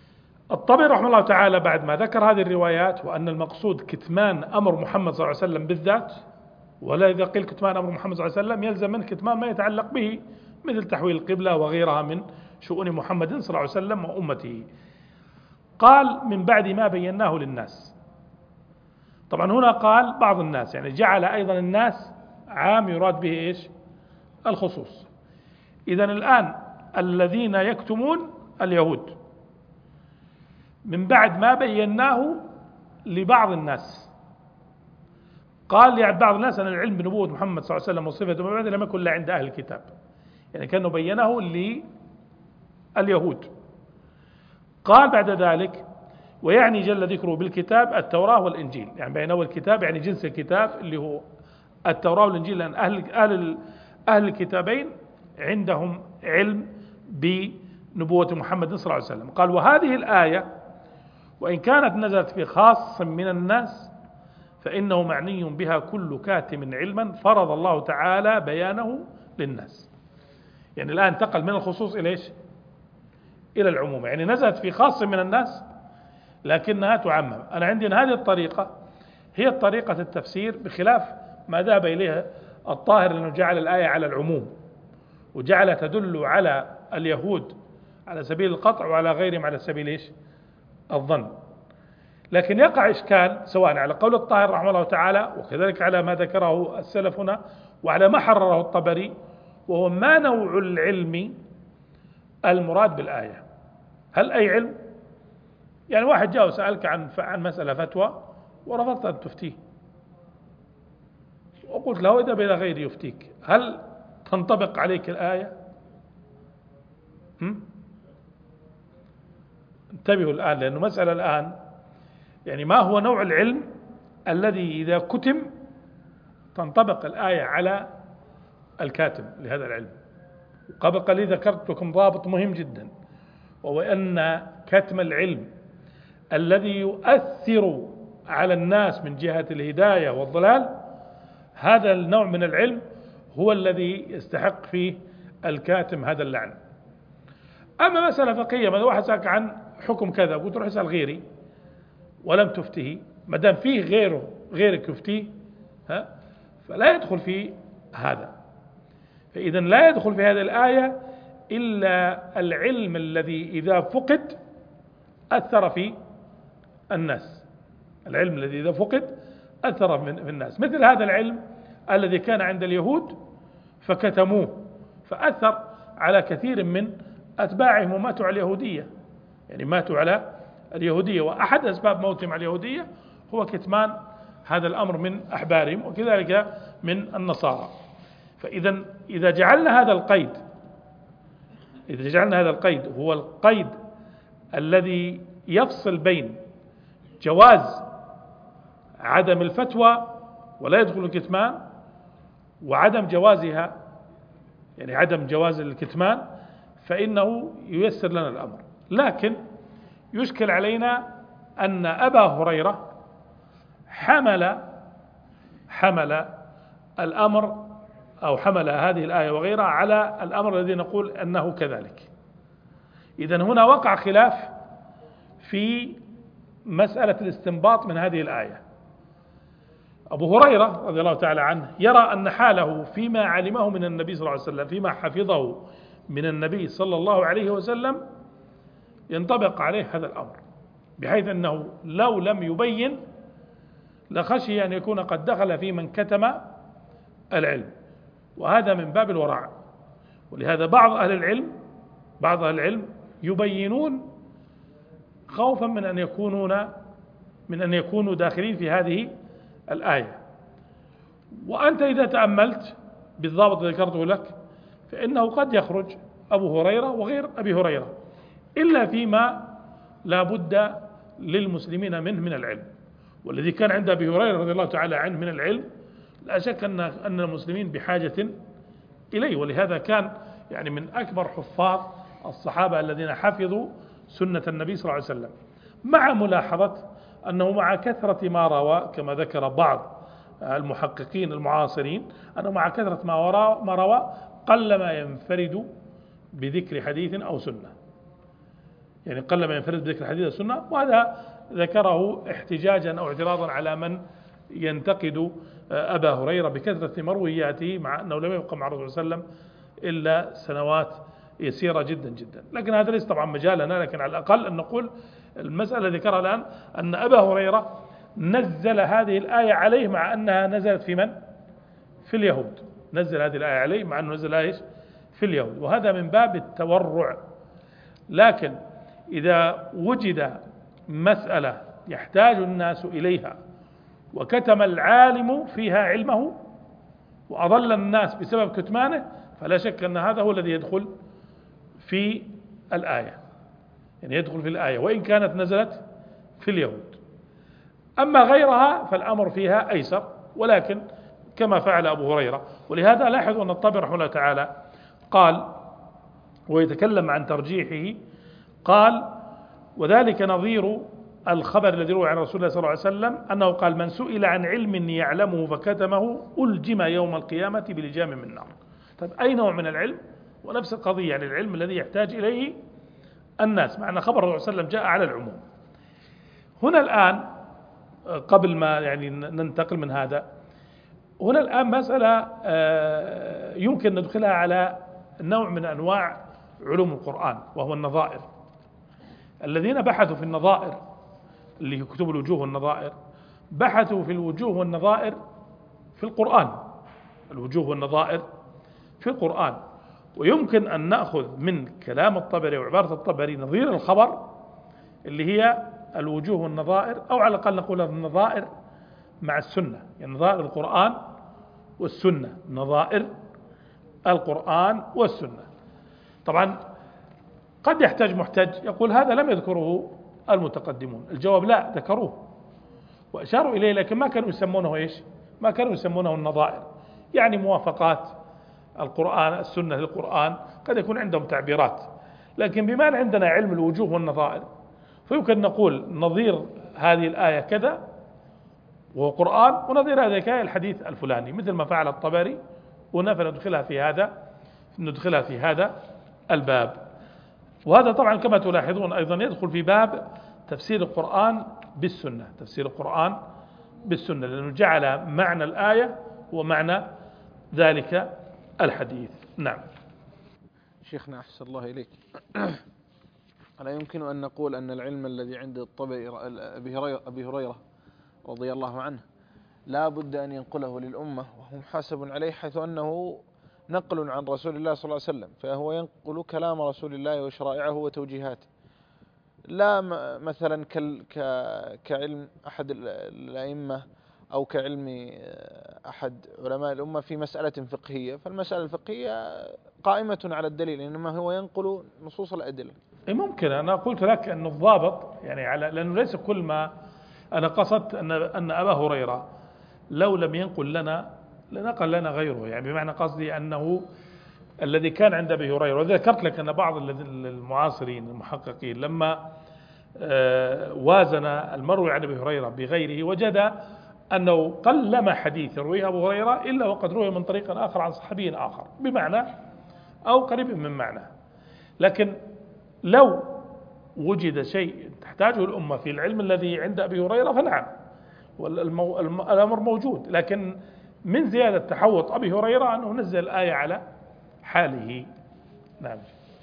الطبري رحمه الله تعالى بعد ما ذكر هذه الروايات وأن المقصود كتمان أمر محمد صلى الله عليه وسلم بالذات، ولا إذا قيل كتمان أمر محمد صلى الله عليه وسلم يلزم منه كتمان ما يتعلق به مثل تحويل القبلة وغيرها من شؤون محمد صلى الله عليه وسلم وأمته. قال من بعد ما بيناه للناس. طبعا هنا قال بعض الناس، يعني جعل أيضا الناس عام يراد به إيش؟ الخصوص. إذن الآن الذين يكتمون اليهود من بعد ما بيناه لبعض الناس. قال يعني بعض الناس أن العلم بنبوة محمد صلى الله عليه وسلم وصفته من بعد لم يكن إلا عند أهل الكتاب، يعني كأنه بينه لليهود. قال بعد ذلك ويعني جل ذكره بالكتاب التوراة والإنجيل، يعني بينه الكتاب يعني جنس الكتاب اللي هو التوراة والإنجيل، لأن أهل الكتابين عندهم علم بنبوة محمد صلى الله عليه وسلم. قال وهذه الآية وإن كانت نزلت في خاص من الناس فإنه معني بها كل كاتم علما فرض الله تعالى بيانه للناس. يعني الآن انتقل من الخصوص إلى إيش؟ إلى العموم، يعني نزلت في خاص من الناس لكنها تعمم. أنا عندي هذه الطريقة هي طريقة التفسير بخلاف ما ذهب إليها الطاهر، لأنه جعل الآية على العموم وجعل تدل على اليهود على سبيل القطع وعلى غيرهم على سبيل إيش؟ الظن. لكن يقع إشكال سواء على قول الطاهر رحمه الله تعالى وكذلك على ما ذكره السلف هنا وعلى ما حرره الطبري، وهو ما نوع العلم المراد بالآية. هل أي علم؟ يعني واحد جاء وسألك عن مسألة فتوى ورفضت أن تفتيه، وقلت له إذا بإلى غيري يفتيك، هل تنطبق عليك الآية؟ انتبهوا الآن، لأنه مسألة الآن يعني ما هو نوع العلم الذي إذا كتم تنطبق الآية على الكاتم لهذا العلم. قبل قليل ذكرت لكم ضابط مهم جدا، وهو أن كتم العلم الذي يؤثر على الناس من جهة الهداية والضلال، هذا النوع من العلم هو الذي يستحق فيه الكاتم هذا اللعن. أما مسألة فقهية، مثلا واحد سألك عن حكم كذا قلت روح اسأل غيري ولم تفته، ما دام فيه غيرك يفتيه فلا يدخل في هذا. فإذا لا يدخل في هذه الآية إلا العلم الذي إذا فقد أثر في الناس، العلم الذي إذا فقد أثر في الناس، مثل هذا العلم الذي كان عند اليهود فكتموه فأثر على كثير من أتباعهم وماتوا على اليهودية، يعني ماتوا على اليهودية. وأحد أسباب موتهم على اليهودية هو كتمان هذا الأمر من أحبارهم وكذلك من النصارى. فإذا إذا جعلنا هذا القيد هو القيد الذي يفصل بين جواز عدم الفتوى ولا يدخل الكتمان وعدم جوازها، يعني عدم جواز الكتمان، فإنه ييسر لنا الأمر. لكن يشكل علينا أن أبا هريرة حمل الأمر أو حمل هذه الآية وغيرها على الأمر الذي نقول أنه كذلك. إذن هنا وقع خلاف في مسألة الاستنباط من هذه الآية. أبو هريرة رضي الله تعالى عنه يرى أن حاله فيما علمه من النبي صلى الله عليه وسلم، فيما حفظه من النبي صلى الله عليه وسلم، ينطبق عليه هذا الأمر، بحيث أنه لو لم يبين لخشي أن يكون قد دخل في من كتم العلم، وهذا من باب الورع. ولهذا بعض أهل العلم يبينون خوفا من أن يكونوا داخلين في هذه الآية. وأنت إذا تأملت بالضابط الذي ذكرته لك فإنه قد يخرج أبو هريرة وغير أبي هريرة إلا فيما لا بد للمسلمين منه من العلم. والذي كان عند أبي هريرة رضي الله تعالى عنه من العلم لا شك أن المسلمين بحاجة إليه، ولهذا كان يعني من أكبر حفاظ الصحابة الذين حفظوا سنة النبي صلى الله عليه وسلم، مع ملاحظة أنه مع كثرة ما روى كما ذكر بعض المحققين المعاصرين أنه مع كثرة ما روى قلما ينفرد بذكر حديث أو سنة. يعني قل ما ينفرد بذكر الحديث والسنة. وهذا ذكره احتجاجا أو اعتراضا على من ينتقد أبا هريرة بكثرة مروياته، مع أنه لم يبقى مع الرسول صلى الله عليه وسلم إلا سنوات يسيرة جدا جدا. لكن هذا ليس طبعا مجالنا، لكن على الأقل أن نقول المسألة ذكرها الآن أن أبا هريرة نزل هذه الآية عليه مع أنها نزلت في من؟ في اليهود. نزل هذه الآية عليه مع أنه نزل إيش؟ في اليهود. وهذا من باب التورع. لكن إذا وجد مسألة يحتاج الناس إليها وكتم العالم فيها علمه وأضل الناس بسبب كتمانه، فلا شك أن هذا هو الذي يدخل في الآية، يعني يدخل في الآية وإن كانت نزلت في اليهود. أما غيرها فالأمر فيها أيسر، ولكن كما فعل أبو هريرة. ولهذا لاحظوا أن الطبري رحمه الله تعالى قال ويتكلم عن ترجيحه، قال: وذلك نظير الخبر الذي روى عن رسول الله صلى الله عليه وسلم أنه قال: من سئل عن علم يعلمه فكتمه ألجم يوم القيامة بلجام من نار. طيب أي نوع من العلم؟ ونفس القضية، يعني العلم الذي يحتاج إليه الناس، مع أن خبر الرسول صلى الله عليه وسلم جاء على العموم. هنا الآن قبل ما يعني ننتقل من هذا، هنا الآن مسألة يمكن ندخلها على نوع من أنواع علوم القرآن، وهو النظائر. الذين بحثوا في النظائر اللي كتب الوجوه والنظائر بحثوا في الوجوه والنظائر في القرآن، الوجوه والنظائر في القرآن. ويمكن أن نأخذ من كلام الطبري وعبارة الطبري نظير الخبر اللي هي الوجوه والنظائر، أو على الأقل نقول النظائر مع السنة، يعني نظائر القرآن والسنة، نظائر القرآن والسنة. طبعا قد يحتاج محتج يقول هذا لم يذكره المتقدمون. الجواب: لا، ذكروه وأشاروا إليه، لكن ما كانوا يسمونه إيش؟ ما كانوا يسمونه النظائر، يعني موافقات القرآن السنة للقرآن. قد يكون عندهم تعبيرات، لكن بما أن عندنا علم الوجوه والنظائر فيمكن نقول نظير هذه الآية كذا وهو قرآن، ونظير هذه الآية الحديث الفلاني، مثل ما فعل الطبري، وندخلها في هذا الباب. وهذا طبعا كما تلاحظون أيضا يدخل في باب تفسير القرآن بالسنة، تفسير القرآن بالسنة، لأنه جعل معنى الآية ومعنى ذلك الحديث. نعم. شيخنا أحسن الله إليك، ألا يمكن أن نقول أن العلم الذي عند الطبري أبي هريرة رضي الله عنه لا بد أن ينقله للأمة وهم حاسب عليه، حيث أنه نقل عن رسول الله صلى الله عليه وسلم، فهو ينقل كلام رسول الله وشرائعه وتوجيهاته، لا مثلا كعلم أحد الأئمة أو كعلم أحد علماء الأمة في مسألة فقهية، فالمسألة الفقهية قائمة على الدليل، إنما هو ينقل نصوص الأدلة. ممكن أنا قلت لك أن الضابط يعني لأنه ليس كل ما أنا قصدت أن أبا هريرة لو لم ينقل لنا لنقل لنا غيره، يعني بمعنى قصدي أنه الذي كان عند أبي هريرة. وذكرت لك أن بعض المعاصرين المحققين لما وازن المروي عن أبي هريرة بغيره وجد أنه قلما حديث يرويه أبو هريرة إلا وقد روي من طريق آخر عن صحابي آخر بمعنى أو قريب من معنى. لكن لو وجد شيء تحتاجه الأمة في العلم الذي عند أبي هريرة فنعم، والأمر موجود، لكن من زيادة تحوط أبي هريرة أنه نزل الآية على حاله. نعم.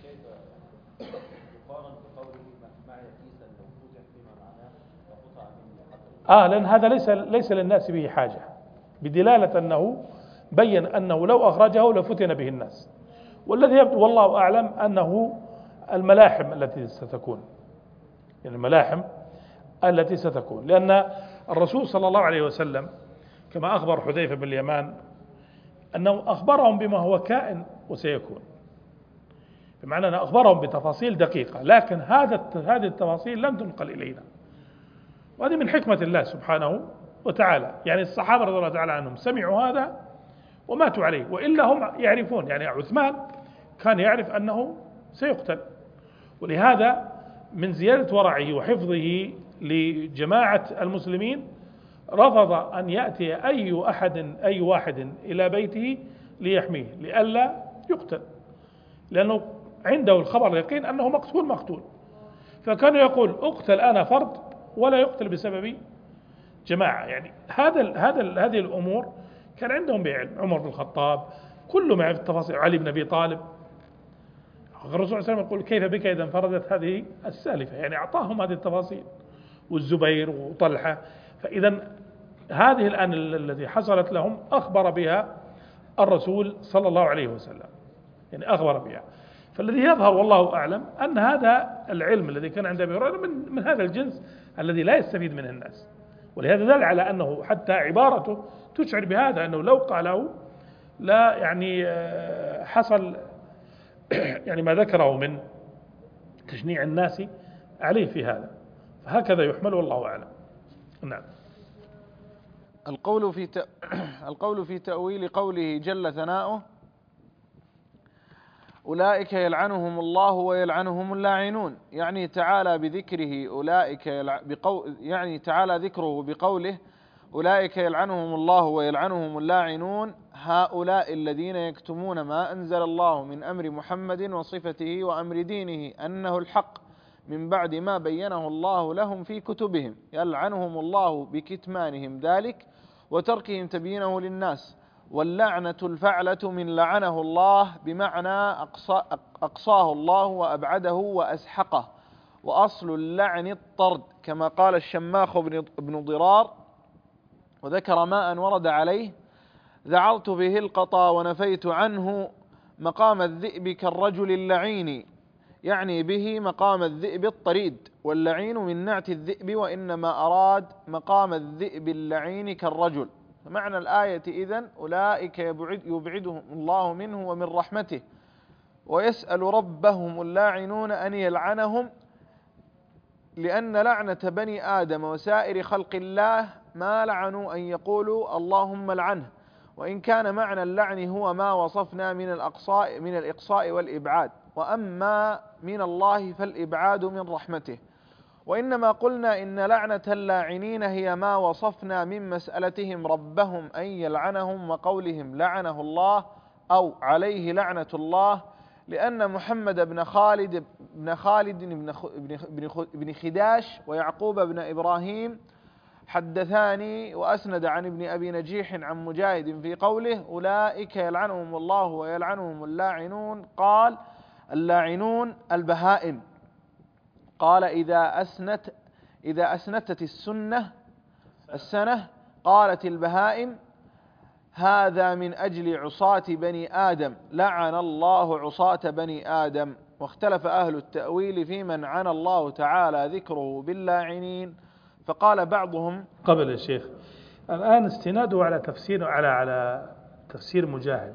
لأن هذا ليس للناس به حاجة، بدلالة أنه بين أنه لو أخرجه لفتن به الناس، والذي يبدو والله أعلم أنه الملاحم التي ستكون، يعني الملاحم التي ستكون، لأن الرسول صلى الله عليه وسلم كما أخبر حذيفة بن اليمان أنه أخبرهم بما هو كائن وسيكون، بمعنى أنه أخبرهم بتفاصيل دقيقة، لكن هذه التفاصيل لم تنقل إلينا، وهذه من حكمة الله سبحانه وتعالى. يعني الصحابة رضي الله تعالى عنهم سمعوا هذا وماتوا عليه، وإلا هم يعرفون، يعني عثمان كان يعرف أنه سيقتل، ولهذا من زيادة ورعه وحفظه لجماعة المسلمين رفض أن يأتي أي واحد إلى بيته ليحميه لئلا يقتل، لأنه عنده الخبر اليقين أنه مقتول. فكان يقول اقتل أنا فرد ولا يقتل بسبب جماعة. يعني هذه الأمور كان عندهم بعلم. عمر بن الخطاب كله معه في التفاصيل، علي بن أبي طالب. الرسول صلى الله عليه وسلم يقول كيف بك إذا انفردت هذه السالفة، يعني أعطاهم هذه التفاصيل، والزبير وطلحة. فإذا هذه الآن التي حصلت لهم أخبر بها الرسول صلى الله عليه وسلم، يعني أخبر بها. فالذي يظهر والله أعلم أن هذا العلم الذي كان عند أبي هريرة من هذا الجنس الذي لا يستفيد منه الناس، ولهذا دل على أنه حتى عبارته تشعر بهذا، أنه لو قاله لا يعني حصل يعني ما ذكره من تشنيع الناس عليه في هذا. فهكذا يحمل والله أعلم. نعم. القول في تأويل قوله جل ثناؤه أولئك يلعنهم الله ويلعنهم اللاعنون، يعني تعالى بذكره أولئك يعني تعالى ذكره بقوله أولئك يلعنهم الله ويلعنهم اللاعنون، هؤلاء الذين يكتمون ما أنزل الله من أمر محمد وصفته وأمر دينه أنه الحق من بعد ما بينه الله لهم في كتبهم، يلعنهم الله بكتمانهم ذلك وتركهم تبيينه للناس. واللعنة الفعلة من لعنه الله بمعنى أقصاه الله وأبعده وأسحقه، وأصل اللعن الطرد كما قال الشماخ بن ضرار، وذكر ماء ورد عليه ذعرت به القطا ونفيت عنه مقام الذئب كالرجل اللعين، يعني به مقام الذئب الطريد، واللعين من نعت الذئب وإنما أراد مقام الذئب اللعين كالرجل. فمعنى الآية إذن أولئك يبعدهم الله منه ومن رحمته، ويسأل ربهم اللاعنون أن يلعنهم، لأن لعنة بني آدم وسائر خلق الله ما لعنوا أن يقولوا اللهم العنه، وإن كان معنى اللعن هو ما وصفنا من الإقصاء والإبعاد، وأما من الله فالإبعاد من رحمته. وإنما قلنا إن لعنة اللاعنين هي ما وصفنا من مسألتهم ربهم أن يلعنهم وقولهم لعنه الله أو عليه لعنة الله، لأن محمد بن خالد بن خداش ويعقوب بن إبراهيم حدثاني وأسند عن ابن أبي نجيح عن مجاهد في قوله أولئك يلعنهم الله ويلعنهم اللاعنون، قال اللاعنون البهائم. قال إذا أسنتت السنة قالت البهائم هذا من أجل عصاة بني آدم، لعن الله عصاة بني آدم. واختلف أهل التأويل في من عنى الله تعالى ذكره باللاعنين، فقال بعضهم قبل الشيخ الآن استناده على تفسير مجاهد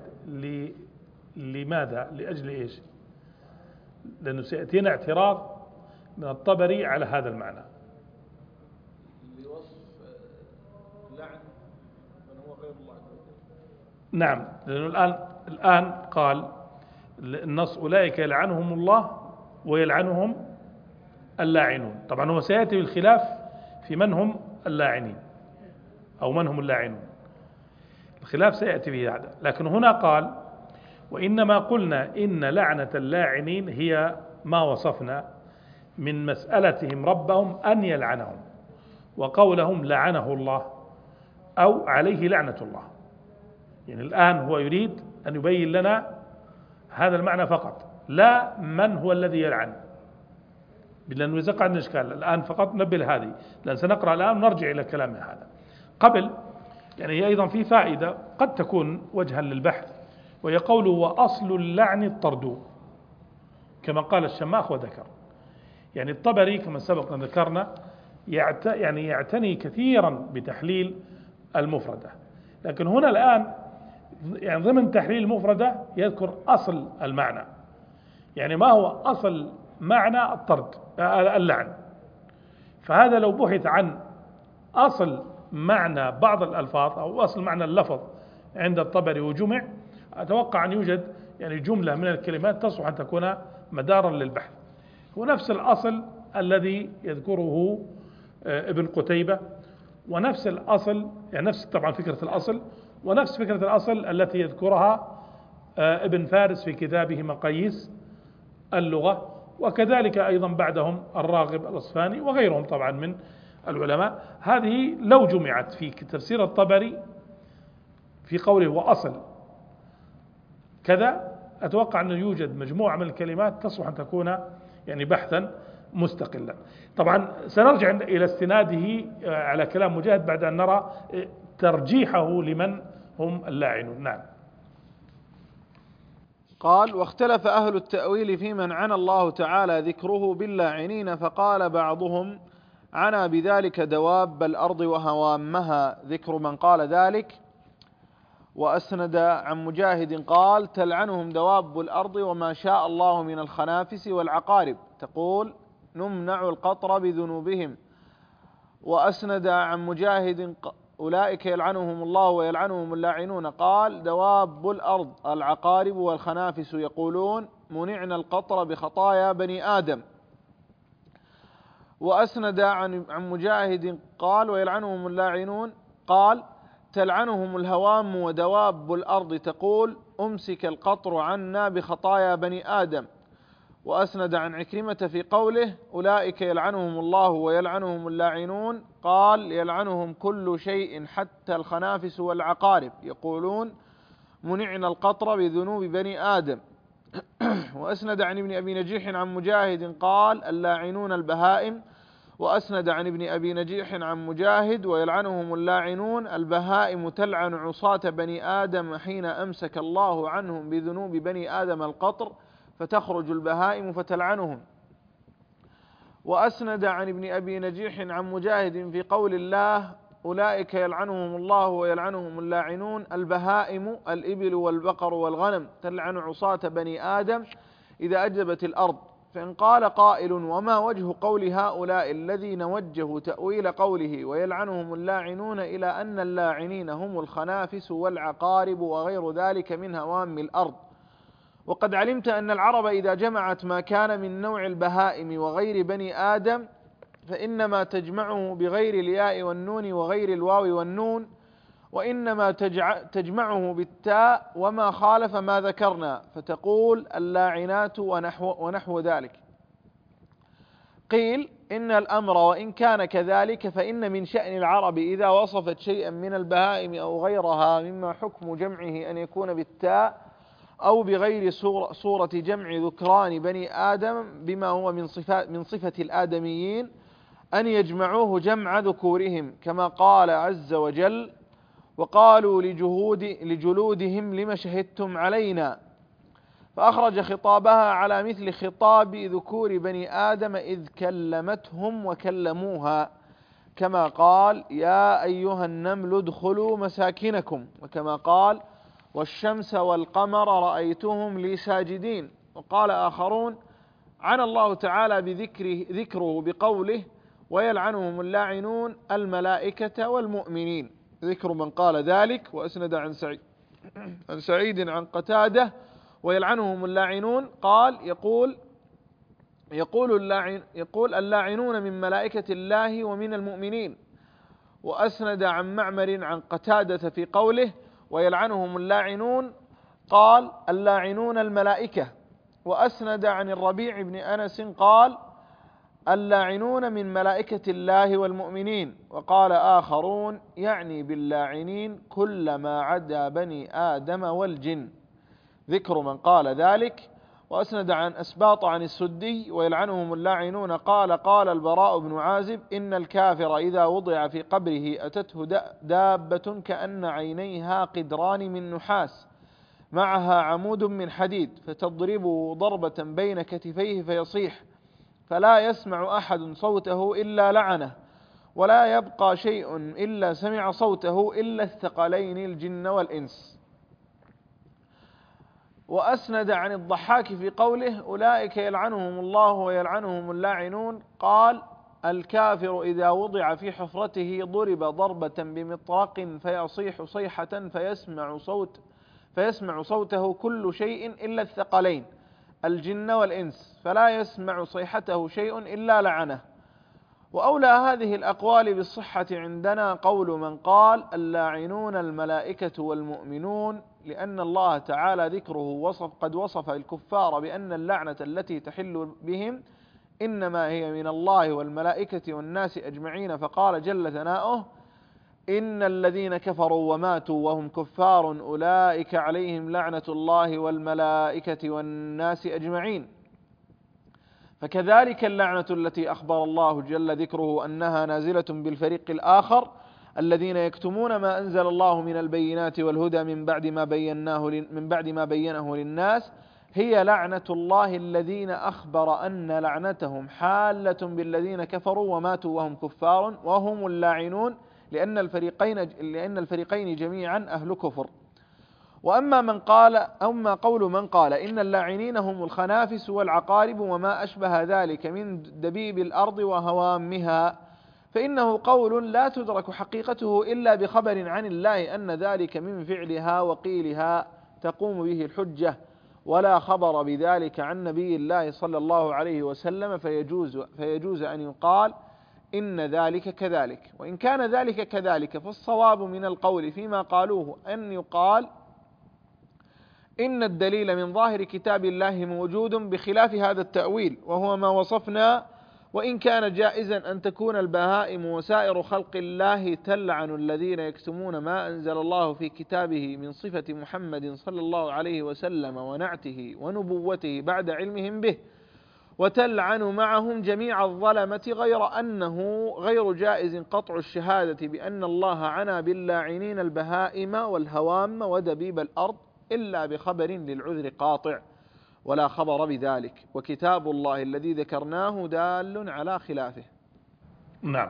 لماذا؟ لأجل إيش؟ لأنه سيأتينا اعتراض من الطبري على هذا المعنى لوصف لعن من هو غير الله عز وجل. نعم، لأنه الآن قال النص أولئك يلعنهم الله ويلعنهم اللاعنون. طبعا هو سيأتي بالخلاف في من هم اللاعنين أو من هم اللاعنون، الخلاف سيأتي به هذا. لكن هنا قال وإنما قلنا إن لعنة اللاعنين هي ما وصفنا من مسألتهم ربهم أن يلعنهم، وقولهم لعنه الله أو عليه لعنة الله. يعني الآن هو يريد أن يبين لنا هذا المعنى فقط، لا من هو الذي يلعن، لأنه يزقع عندنا إشكال. الآن فقط نبه هذه، لأن سنقرأ الآن ونرجع إلى كلامنا هذا. قبل يعني هي أيضا في فائدة قد تكون وجها للبحث، وهي قوله وأصل اللعن الطرد كما قال الشماخ وذكر. يعني الطبري كما سبق أن ذكرنا يعتني كثيرا بتحليل المفردة، لكن هنا الآن يعني ضمن تحليل المفردة يذكر أصل المعنى. يعني ما هو أصل معنى الطرد اللعن؟ فهذا لو بحث عن أصل معنى بعض الألفاظ أو أصل معنى اللفظ عند الطبري وجمع، أتوقع أن يوجد يعني جملة من الكلمات تصلح أن تكون مدارا للبحث. هو نفس الأصل الذي يذكره ابن قتيبة، ونفس الأصل يعني نفس طبعا فكرة الأصل، ونفس فكرة الأصل التي يذكرها ابن فارس في كتابه مقاييس اللغة، وكذلك أيضا بعدهم الراغب الأصفهاني وغيرهم طبعا من العلماء. هذه لو جمعت في تفسير الطبري في قوله وأصل كذا، أتوقع أنه يوجد مجموعة من الكلمات تصلح أن تكون يعني بحثا مستقلا. طبعا سنرجع إلى استناده على كلام مجاهد بعد أن نرى ترجيحه لمن هم اللاعنون. نعم. قال: واختلف أهل التأويل في من عنى الله تعالى ذكره باللاعنين، فقال بعضهم: عنى بذلك دواب الأرض وهوامها، ذكر من قال ذلك. وأسند عن مجاهد قال: تلعنهم دواب الأرض وما شاء الله من الخنافس والعقارب، تقول: نمنع القطر بذنوبهم. وأسند عن مجاهد: أولئك يلعنهم الله ويلعنهم اللاعنون، قال: دواب الأرض العقارب والخنافس يقولون: منعنا القطر بخطايا بني آدم. وأسند عن مجاهد قال: ويلعنهم اللاعنون، قال: تلعنهم الهوام ودواب الأرض، تقول: أمسك القطر عنا بخطايا بني آدم. وأسند عن عكرمة في قوله: أولئك يلعنهم الله ويلعنهم اللاعنون، قال: يلعنهم كل شيء حتى الخنافس والعقارب، يقولون: منعنا القطر بذنوب بني آدم. وأسند عن ابن أبي نجيح عن مجاهد قال: اللاعنون البهائم. وأسند عن ابن أبي نجيح عن مجاهد: ويلعنهم اللاعنون البهائم تلعن عصاة بني آدم حين أمسك الله عنهم بذنوب بني آدم القطر، فتخرج البهائم فتلعنهم. وأسند عن ابن أبي نجيح عن مجاهد في قول الله: أولئك يلعنهم الله ويلعنهم اللاعنون البهائم الإبل والبقر والغنم تلعن عصاة بني آدم إذا أجدبت الأرض. فإن قال قائل: وما وجه قول هؤلاء الذين وجهوا تأويل قوله ويلعنهم اللاعنون إلى أن اللاعنين هم الخنافس والعقارب وغير ذلك من هوام الأرض؟ وقد علمت أن العرب إذا جمعت ما كان من نوع البهائم وغير بني آدم فإنما تجمعه بغير الياء والنون وغير الواو والنون، وإنما تجمعه بالتاء وما خالف ما ذكرنا، فتقول اللاعنات ونحو ذلك. قيل: إن الأمر وإن كان كذلك فإن من شأن العرب إذا وصفت شيئا من البهائم أو غيرها مما حكم جمعه أن يكون بالتاء أو بغير صورة جمع ذكران بني آدم بما هو من صفة الآدميين أن يجمعوه جمع ذكورهم، كما قال عز وجل: وقالوا لجلودهم لم شهدتم علينا، فأخرج خطابها على مثل خطاب ذكور بني آدم إذ كلمتهم وكلموها، كما قال: يا أيها النمل ادخلوا مساكنكم، وكما قال: والشمس والقمر رأيتهم لي ساجدين. وقال آخرون: عنى الله تعالى ذكره بقوله: ويلعنهم اللاعنون الملائكة والمؤمنين، ذكر من قال ذلك. وأسند عن سعيد عن قتادة: ويلعنهم اللاعنون، قال: يقول اللاعنون من ملائكة الله ومن المؤمنين. وأسند عن معمر عن قتادة في قوله: ويلعنهم اللاعنون، قال: اللاعنون الملائكة. وأسند عن الربيع بن أنس قال: اللاعنون من ملائكة الله والمؤمنين. وقال آخرون: يعني باللاعنين كل ما عدا بني آدم والجن، ذكر من قال ذلك. وأسند عن أسباط عن السدي: ويلعنهم اللاعنون، قال البراء بن عازب: إن الكافر إذا وضع في قبره أتته دابة كأن عينيها قدران من نحاس معها عمود من حديد، فتضربه ضربة بين كتفيه فيصيح، فلا يسمع أحد صوته إلا لعنه، ولا يبقى شيء إلا سمع صوته إلا الثقلين الجن والإنس. وأسند عن الضحاك في قوله: أولئك يلعنهم الله ويلعنهم اللاعنون، قال: الكافر إذا وضع في حفرته ضرب ضربة بمطرق فيصيح صيحة فيسمع صوته كل شيء إلا الثقلين الجن والإنس، فلا يسمع صيحته شيء إلا لعنه. وأولى هذه الأقوال بالصحة عندنا قول من قال: اللاعنون الملائكة والمؤمنون، لأن الله تعالى ذكره قد وصف الكفار بأن اللعنة التي تحل بهم إنما هي من الله والملائكة والناس أجمعين، فقال جل ثناؤه: إن الذين كفروا وماتوا وهم كفار أولئك عليهم لعنة الله والملائكة والناس أجمعين. فكذلك اللعنة التي أخبر الله جل ذكره أنها نازلة بالفريق الآخر الذين يكتمون ما أنزل الله من البينات والهدى من بعد ما بينه للناس، هي لعنة الله الذين أخبر أن لعنتهم حالة بالذين كفروا وماتوا وهم كفار وهم اللاعنون، لأن الفريقين جميعا أهل كفر. أما قول من قال إن اللاعنين هم الخنافس والعقارب وما أشبه ذلك من دبيب الأرض وهوامها، فإنه قول لا تدرك حقيقته إلا بخبر عن الله أن ذلك من فعلها وقيلها تقوم به الحجة، ولا خبر بذلك عن نبي الله صلى الله عليه وسلم، فيجوز أن يقال إن ذلك كذلك. وإن كان ذلك كذلك فالصواب من القول فيما قالوه أن يقال إن الدليل من ظاهر كتاب الله موجود بخلاف هذا التأويل، وهو ما وصفنا، وإن كان جائزا أن تكون البهائم وسائر خلق الله تلعن الذين يكتمون ما أنزل الله في كتابه من صفة محمد صلى الله عليه وسلم ونعته ونبوته بعد علمهم به، وتلعن معهم جميع الظلمة، غير أنه غير جائز قطع الشهادة بأن الله عنى باللاعنين البهائم والهوام ودبيب الأرض إلا بخبر للعذر قاطع، ولا خبر بذلك، وكتاب الله الذي ذكرناه دال على خلافه. نعم.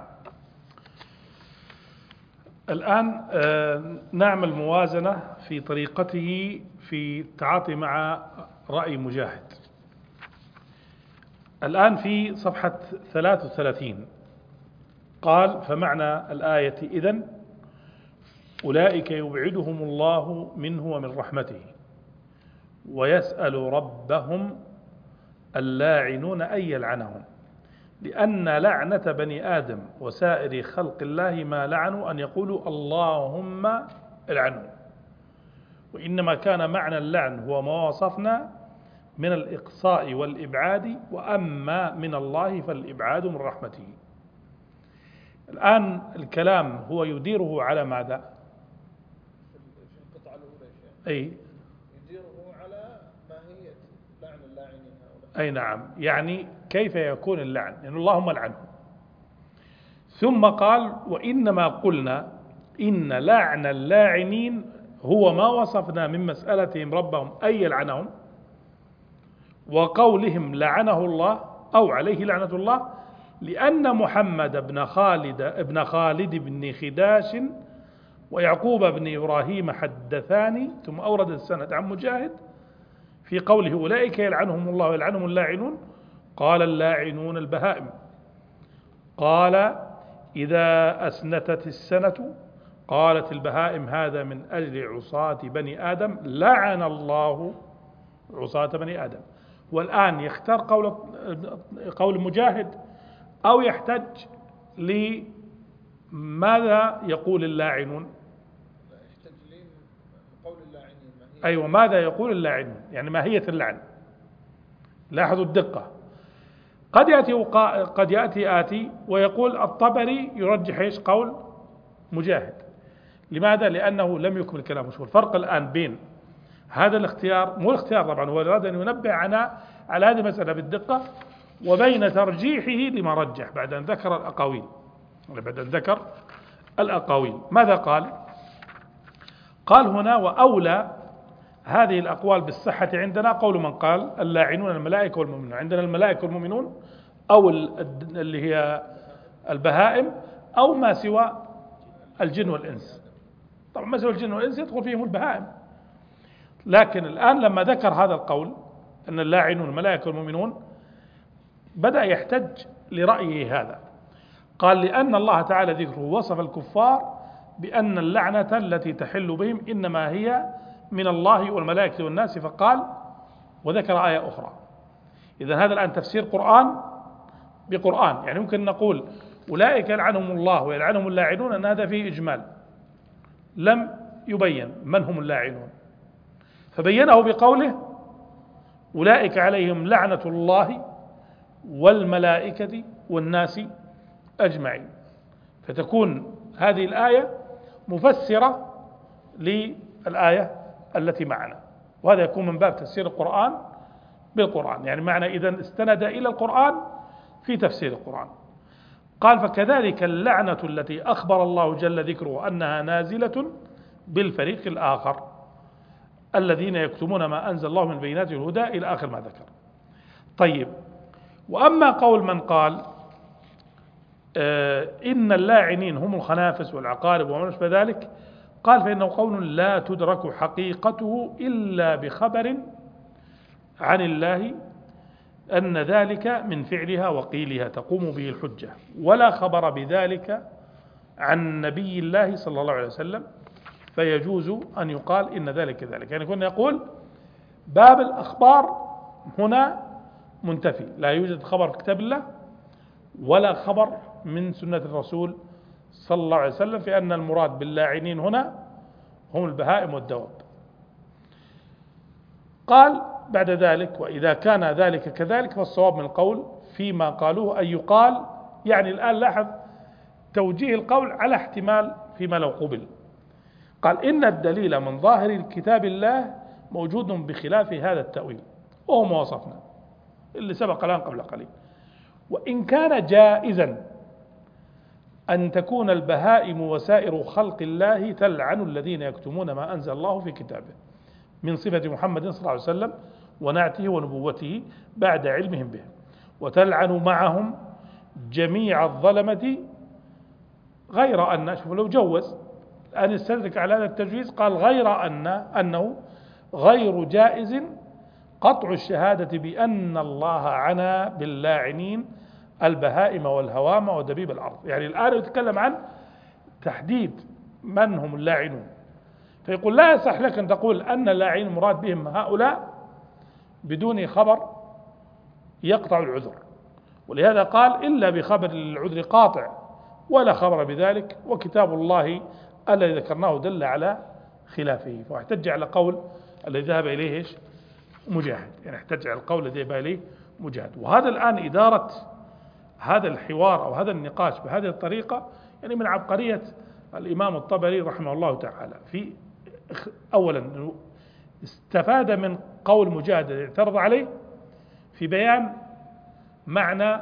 الآن نعمل موازنة في طريقته في التعاطي مع رأي مجاهد. الآن في صفحة 33 قال: فمعنى الآية إذن أولئك يبعدهم الله منه ومن رحمته ويسأل ربهم اللاعنون أن يلعنهم، لأن لعنة بني آدم وسائر خلق الله ما لعنوا أن يقولوا اللهم العنهم، وإنما كان معنى اللعن هو ما وصفنا من الإقصاء والإبعاد، وأما من الله فالإبعاد من رحمته. الآن الكلام هو يديره على ماذا؟ أي يديره على ماهية لعن اللاعنين هؤلاء. أي نعم، يعني كيف يكون اللعن؟ يعني اللهم العنهم. ثم قال: وإنما قلنا إن لعن اللاعنين هو ما وصفنا من مسألتهم ربهم أي يلعنهم، وقولهم لعنه الله أو عليه لعنة الله، لأن محمد بن خالد بن خداش ويعقوب بن إبراهيم حدثاني. ثم أورد السند عن مجاهد في قوله أولئك يلعنهم الله ويلعنهم اللاعنون، قال اللاعنون البهائم. قال: إذا أسنتت السنة قالت البهائم هذا من أجل عصاة بني آدم لعن الله عصاة بني آدم. والآن يختار قول مجاهد أو يحتج لماذا يقول اللاعنون؟ أيوة، ماذا يقول اللاعنون؟ يعني ماهية اللعن. لاحظوا الدقة. قد يأتي آتي ويقول الطبري يرجح إيش؟ قول مجاهد. لماذا؟ لأنه لم يكمل كلامه. شو الفرق الآن بين هذا الاختيار، مو الاختيار طبعا، هو أراد أن ينبه على هذه المسألة بالدقة، وبين ترجيحه لما رجح بعد أن ذكر الأقاويل. ماذا قال؟ قال هنا: وأولى هذه الأقوال بالصحة عندنا قول من قال اللاعنون الملائكة والمؤمنون. عندنا الملائكة والمؤمنون، أو اللي هي البهائم، أو ما سوى الجن والإنس. طبعا ما سوى الجن والإنس يدخل فيهم البهائم، لكن الآن لما ذكر هذا القول أن اللاعنون الملائكة والمؤمنون بدأ يحتج لرأيه هذا. قال: لأن الله تعالى ذكره وصف الكفار بأن اللعنة التي تحل بهم إنما هي من الله والملائكة والناس، فقال وذكر آية أخرى. إذا هذا الآن تفسير قرآن بقرآن. يعني ممكن نقول أولئك يلعنهم الله ويلعنهم اللاعنون، أن هذا فيه إجمال، لم يبين من هم اللاعنون، فبينه بقوله أولئك عليهم لعنة الله والملائكة والناس أجمعين. فتكون هذه الآية مفسرة للآية التي معنا، وهذا يكون من باب تفسير القرآن بالقرآن، يعني معنى إذن استند إلى القرآن في تفسير القرآن. قال فكذلك اللعنة التي أخبر الله جل ذكره أنها نازلة بالفريق الآخر الذين يكتمون ما أنزل الله من البينات والهدى إلى آخر ما ذكر. طيب، وأما قول من قال إن اللاعنين هم الخنافس والعقارب وما أشبه ذلك، قال فإنه قول لا تدرك حقيقته إلا بخبر عن الله أن ذلك من فعلها وقيلها تقوم به الحجة، ولا خبر بذلك عن نبي الله صلى الله عليه وسلم، فيجوز أن يقال إن ذلك ذلك. يعني كنا يقول باب الأخبار هنا منتفي، لا يوجد خبر في كتاب الله ولا خبر من سنة الرسول صلى الله عليه وسلم في أن المراد باللاعنين هنا هم البهائم والدواب. قال بعد ذلك وإذا كان ذلك كذلك فالصواب من القول فيما قالوه أن يقال، يعني الآن لاحظ توجيه القول على احتمال فيما لو قبل. قال إن الدليل من ظاهر كتاب الله موجود بخلاف هذا التأويل، وهو ما وصفنا اللي سبق الآن قبل قليل. وإن كان جائزا أن تكون البهائم وسائر خلق الله تلعن الذين يكتمون ما أنزل الله في كتابه من صفة محمد صلى الله عليه وسلم ونعته ونبوته بعد علمهم به، وتلعن معهم جميع الظلمة، غير أن شوف لو جوز أن يستدرك على هذا التجويز، قال غير أنه غير جائز قطع الشهادة بأن الله عنا باللاعنين البهائم والهوام ودبيب الأرض. يعني الآن يتكلم عن تحديد من هم اللاعنون، فيقول لا يصح لك أن تقول أن اللاعنين مراد بهم هؤلاء بدون خبر يقطع العذر، ولهذا قال إلا بخبر العذر قاطع ولا خبر بذلك، وكتاب الله الذي ذكرناه دل على خلافه. فاحتج على قول الذي ذهب إليه مجاهد، يعني احتج على القول الذي ذهب إليه مجاهد. وهذا الآن إدارة هذا الحوار أو هذا النقاش بهذه الطريقة يعني من عبقرية الإمام الطبري رحمه الله تعالى. في أولا استفاد من قول مجاهد اعترض عليه في بيان معنى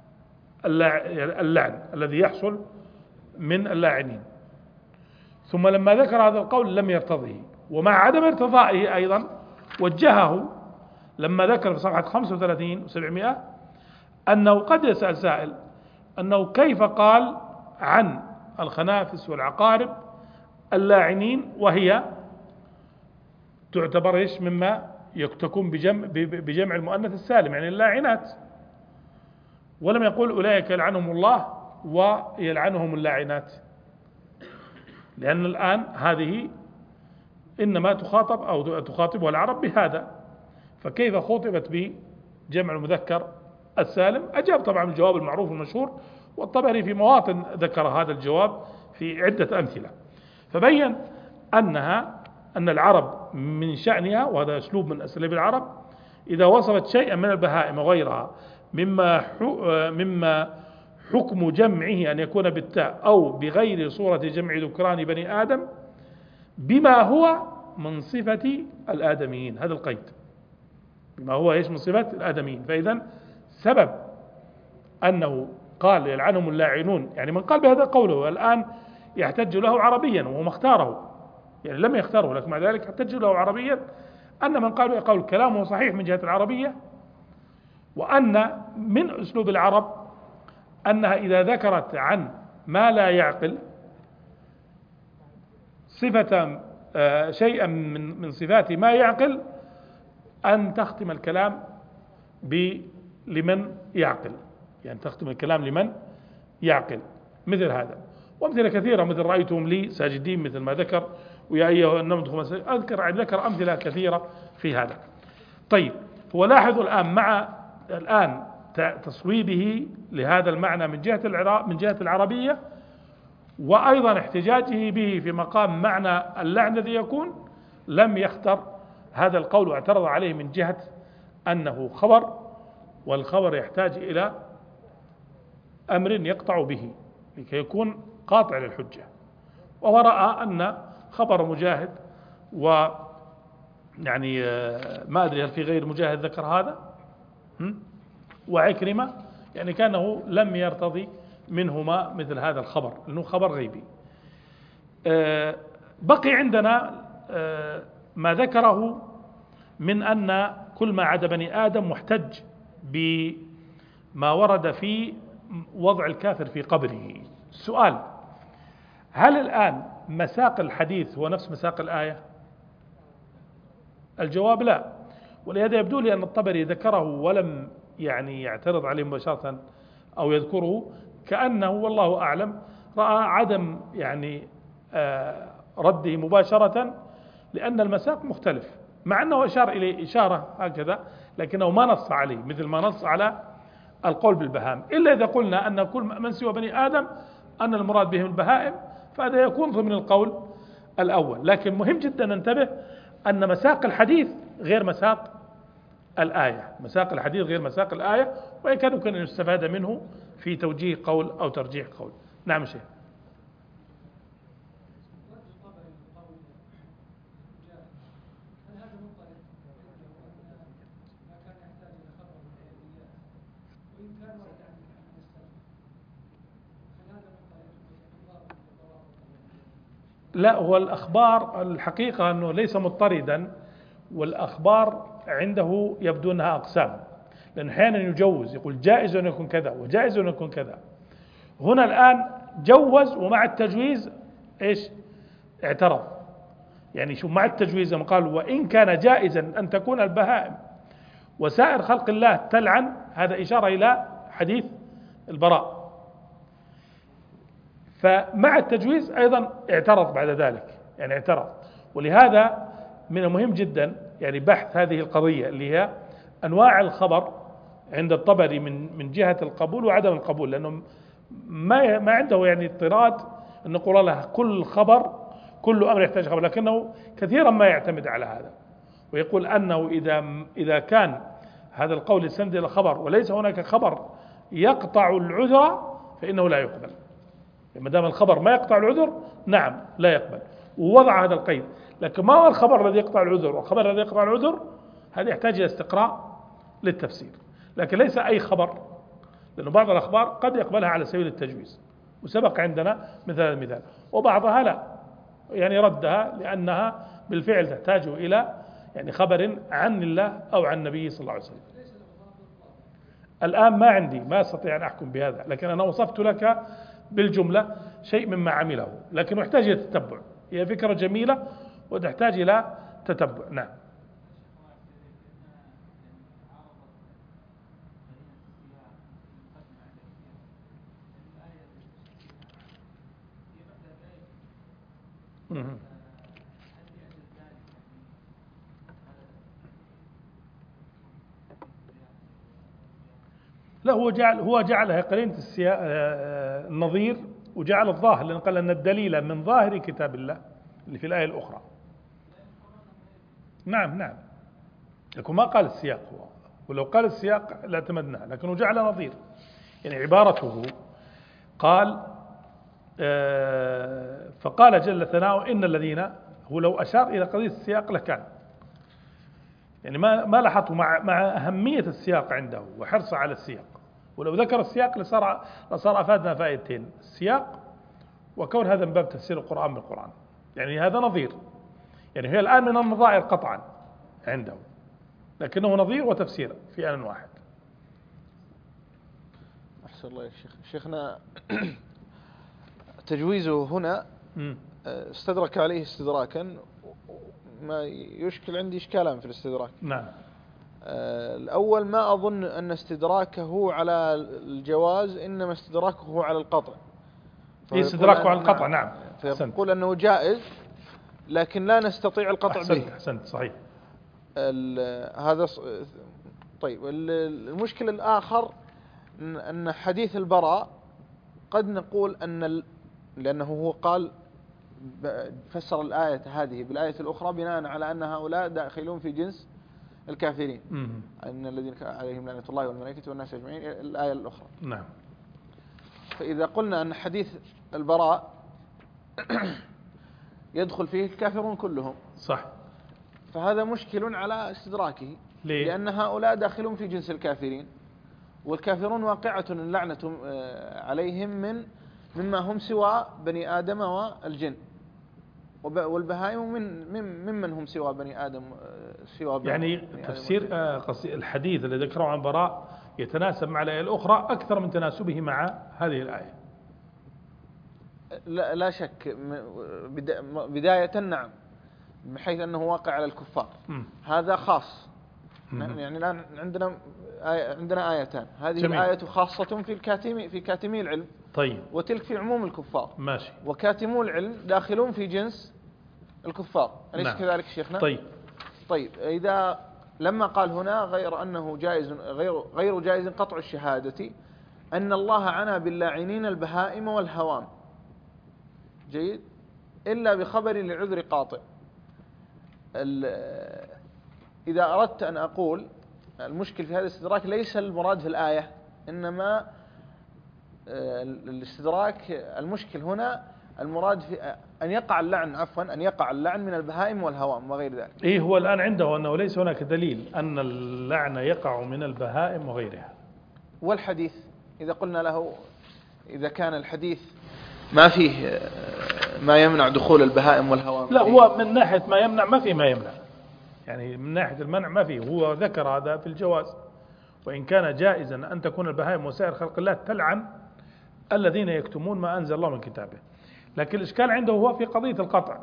اللعن الذي يحصل من اللاعنين، ثم لما ذكر هذا القول لم يرتضه، ومع عدم ارتضائه أيضا وجهه لما ذكر في صفحة 35 و700 أنه قد يسأل سائل أنه كيف قال عن الخنافس والعقارب اللاعنين وهي تعتبر إيش مما تكون بجمع المؤنث السالم، يعني اللاعنات، ولم يقول أولئك يلعنهم الله ويلعنهم اللاعنات، لأن الآن هذه إنما تخاطب أو تخاطبها العرب بهذا، فكيف خطبت بجمع المذكر السالم؟ أجاب طبعا الجواب المعروف المشهور، والطبري في مواطن ذكر هذا الجواب في عدة أمثلة، فبين أن العرب من شأنها، وهذا أسلوب من أساليب العرب، إذا وصفت شيئا من البهائم وغيرها مما حكم جمعه أن يكون بالتاء أو بغير صورة جمع ذكران بني آدم بما هو من صفة الآدميين، هذا القيد بما هو إيش من صفة الآدميين. فإذا سبب أنه قال يلعنهم اللاعنون، يعني من قال بهذا قوله الآن يحتج له عربيا وهو ما اختاره، يعني لم يختاره، لكن مع ذلك يحتج له عربيا أن من قال قول كلامه صحيح من جهة العربية، وأن من أسلوب العرب أنها إذا ذكرت عن ما لا يعقل صفة شيئا من صفات ما يعقل أن تختم الكلام لمن يعقل، يعني تختم الكلام لمن يعقل، مثل هذا وأمثلة كثيرة، مثل رأيتهم لي ساجدين مثل ما ذكر، ويا أيها النمط ذكر أمثلة كثيرة في هذا. طيب، هو لاحظوا الآن تصويبه لهذا المعنى من جهة العربية، وأيضا احتجاجه به في مقام معنى اللعن الذي يكون، لم يختر هذا القول واعترض عليه من جهة أنه خبر، والخبر يحتاج إلى أمر يقطع به لكي يكون قاطع للحجة. وهو رأى أن خبر مجاهد، ويعني ما أدري هل في غير مجاهد ذكر هذا وعكرمة، يعني كانه لم يرتضي منهما مثل هذا الخبر لأنه خبر غيبي. بقي عندنا ما ذكره من أن كل ما عدا بني آدم محتج بما ورد في وضع الكافر في قبره. السؤال: هل الآن مساق الحديث هو نفس مساق الآية؟ الجواب لا. ولهذا يبدو لي أن الطبري ذكره ولم يعني يعترض عليه مباشرة أو يذكره، كأنه والله أعلم رأى عدم يعني رده مباشرة، لأن المساق مختلف، مع أنه أشار إليه إشارة هكذا لكنه ما نص عليه مثل ما نص على القول بالبهائم، إلا إذا قلنا أن كل من سوى بني آدم أن المراد بهم البهائم، فهذا يكون ضمن القول الأول. لكن مهم جدا ننتبه أن مساق الحديث غير مساق الآية، مساق الحديث غير مساق الآية، وإن كان يمكن أن يستفاد منه في توجيه قول أو ترجيح قول. نعم شيخ. لا، هو الأخبار الحقيقة أنه ليس مضطردا، والأخبار عنده يبدو أنها أقسام، لأن أحيانا يجوز يقول جائز أن يكون كذا وجائز أن يكون كذا. هنا الآن جوز ومع التجويز إيش؟ اعترض. يعني شو مع التجويز لما قال وإن كان جائزا أن تكون البهائم وسائر خلق الله تلعن، هذا إشارة إلى حديث البراء. فمع التجويز أيضا اعترض بعد ذلك، يعني اعترض. ولهذا من المهم جدا يعني بحث هذه القضية اللي هي أنواع الخبر عند الطبري من جهة القبول وعدم القبول، لأنه ما عنده يعني اضطراد أن نقول له كل خبر كل أمر يحتاج خبر، لكنه كثيرا ما يعتمد على هذا، ويقول أنه إذا كان هذا القول يستند إلى خبر وليس هناك خبر يقطع العذر فإنه لا يقبل. ما دام الخبر ما يقطع العذر نعم لا يقبل، ووضع هذا القيد. لكن ما هو الخبر الذي يقطع العذر والخبر الذي يقطع العذر؟ هذا يحتاج إلى استقراء للتفسير، لكن ليس أي خبر، لأن بعض الأخبار قد يقبلها على سبيل التجويز، وسبق عندنا مثل هذا المثال، وبعضها لا، يعني ردها لأنها بالفعل تحتاج إلى يعني خبر عن الله أو عن النبي صلى الله عليه وسلم. الآن ما عندي، ما أستطيع أن أحكم بهذا، لكن أنا وصفت لك بالجملة شيء مما عمله، لكن يحتاج إلى تتبع. هي فكرة جميلة وتحتاج إلى تتبع. نعم. لا، هو جعلها قرينة النظير، وجعل الظاهر، لأن قال أن الدليل من ظاهر كتاب الله اللي في الآية الأخرى. نعم، لكن ما قال السياق هو، ولو قال السياق لاعتمدناه، لكنه جعل نظير. يعني عبارته قال فقال جل ثناؤه إن الذين، هو لو أشار إلى قضية السياق لكان، يعني ما لاحظوا مع أهمية السياق عنده وحرصه على السياق، ولو ذكر السياق لصار أفادنا فائدتين: السياق، وكون هذا من باب تفسير القرآن بالقرآن. يعني هذا نظير، يعني هي الآن من النظائر قطعا عنده، لكنه نظير وتفسير في آن واحد. أحسن الله يا شيخ. شيخنا تجويزه هنا استدرك عليه استدراكا، ما يشكل عندي إشكالا في الاستدراك. نعم. الأول ما أظن أن استدراكه على الجواز، إنما استدراكه على القطع. استدراكه على القطع. نعم. فيقول أنه جائز لكن لا نستطيع القطع به. أحسنت، صحيح. هذا طيب. المشكلة الآخر أن حديث البراء قد نقول أن لأنه هو قال فسر الآية هذه بالآية الأخرى بناء على أن هؤلاء داخلون في جنس الكافرين، أن الذين عليهم لعنة الله والملائكة والناس أجمعين، الآية الأخرى. نعم. فإذا قلنا أن حديث البراء يدخل فيه الكافرون كلهم، صح، فهذا مشكل على استدراكه. ليه؟ لأن هؤلاء داخلون في جنس الكافرين، والكافرون واقعة اللعنة عليهم مما هم سوى بني آدم والجن، والبهائم ممن هم سوى بني آدم سوى بني يعني بني تفسير الحديث الذي ذكره عن براء يتناسب مع الآية الأخرى أكثر من تناسبه مع هذه الآية. لا شك. بداية نعم، بحيث أنه واقع على الكفار. هذا خاص. يعني الآن عندنا آيتان، هذه جميل. الآية خاصة في كاتمي العلم، طيب، وتلك في عموم الكفار. ماشي. وكاتمو العلم داخلون في جنس الكفار، أليس نعم. كذلك شيخنا؟ طيب، إذا لما قال هنا غير أنه جائز غير جائز قطع الشهادة، أن الله عنى باللاعنين البهائم والهوام، جيد، إلا بخبر لعذر قاطع. إذا أردت أن أقول المشكل في هذا الاستدراك ليس المراد في الآية، إنما الاستدراك المشكل هنا المراد في أن يقع اللعن من البهائم والهوام وغير ذلك. إيه هو الآن عنده أنه ليس هناك دليل أن اللعن يقع من البهائم وغيرها. والحديث إذا قلنا له إذا كان الحديث ما فيه ما يمنع دخول البهائم والهوام، لا، هو من ناحية ما يمنع ما في ما يمنع، يعني من ناحية المنع ما فيه. هو ذكر هذا في الجواز، وإن كان جائزا أن تكون البهائم وسائر خلق الله تلعن الذين يكتمون ما أنزل الله من كتابه، لكن الإشكال عنده هو في قضية القطع،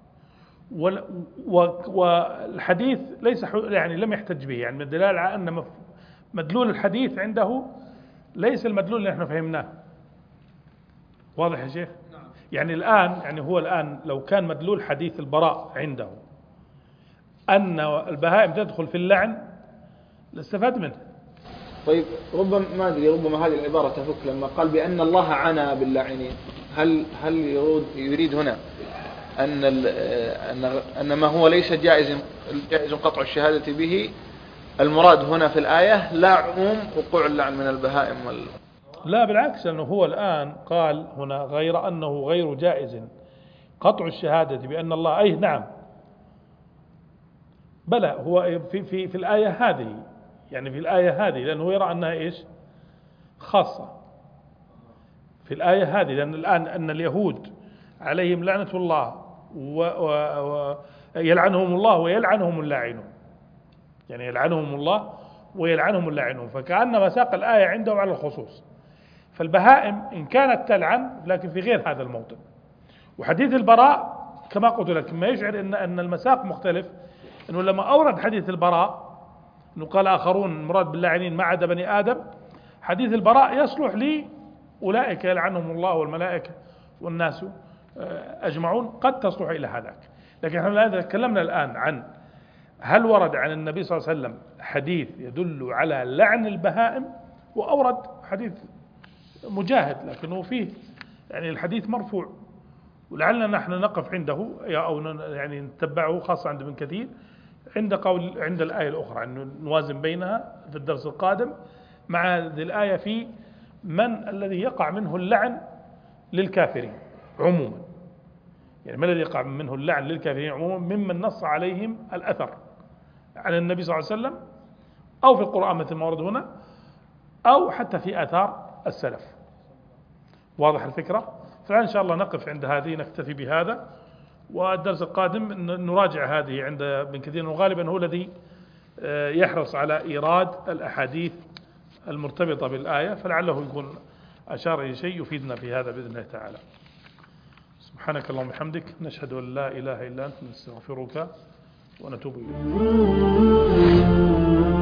والحديث ليس يعني لم يحتج به، يعني من الدلالة على أن مدلول الحديث عنده ليس المدلول اللي احنا فهمناه. واضح يا شيخ؟ يعني الآن هو الآن لو كان مدلول حديث البراء عنده أن البهائم تدخل في اللعن لاستفاد منه. طيب، ربما هذه العبارة تفك لما قال بأن الله عنى باللاعنين. هل يريد هنا أن ما هو ليس جائز قطع الشهادة به، المراد هنا في الآية لا عموم وقوع اللعن من البهائم لا، بالعكس، أنه هو الآن قال هنا غير أنه غير جائز قطع الشهادة بأن الله، أي نعم، بلى، هو في الآية هذه، يعني في الآية هذه، لأنه يرى أنها إيش خاصة في الآية هذه، لأن الآن أن اليهود عليهم لعنة الله ويلعنهم الله ويلعنهم اللاعنون، يعني يلعنهم الله ويلعنهم اللاعنون، فكأن مساق الآية عندهم على الخصوص. فالبهائم إن كانت تلعن لكن في غير هذا الموطن. وحديث البراء كما قلت لك ما يشعر أن المساق مختلف، أنه لما أورد حديث البراء أنه قال آخرون مراد باللاعنين ما عدا بني آدم، حديث البراء يصلح لي أولئك يلعنهم الله والملائكة والناس أجمعون، قد تصلح إلى هذاك. لكن احنا تكلمنا الآن عن هل ورد عن النبي صلى الله عليه وسلم حديث يدل على لعن البهائم، وأورد حديث مجاهد لكنه فيه يعني الحديث مرفوع، ولعلنا نحن نقف عنده أو يعني نتبعه، خاصة عند ابن كثير عند الآية الأخرى، أنه نوازن بينها في الدرس القادم مع هذه الآية في من الذي يقع منه اللعن للكافرين عموما، يعني ما الذي يقع منه اللعن للكافرين عموما ممن نص عليهم الأثر عن النبي صلى الله عليه وسلم أو في القرآن مثل ما ورد هنا، أو حتى في آثار السلف. واضح الفكرة؟ فإن شاء الله نقف عند هذه، نكتفي بهذا، والدرس القادم نراجع هذه عند ابن كثير، وغالبا هو الذي يحرص على إيراد الأحاديث المرتبطة بالآية، فلعله يكون أشار إلى شيء يفيدنا في هذا بإذن الله تعالى. سبحانك اللهم وبحمدك، نشهد أن لا إله إلا أنت، نستغفرك ونتوب إليك.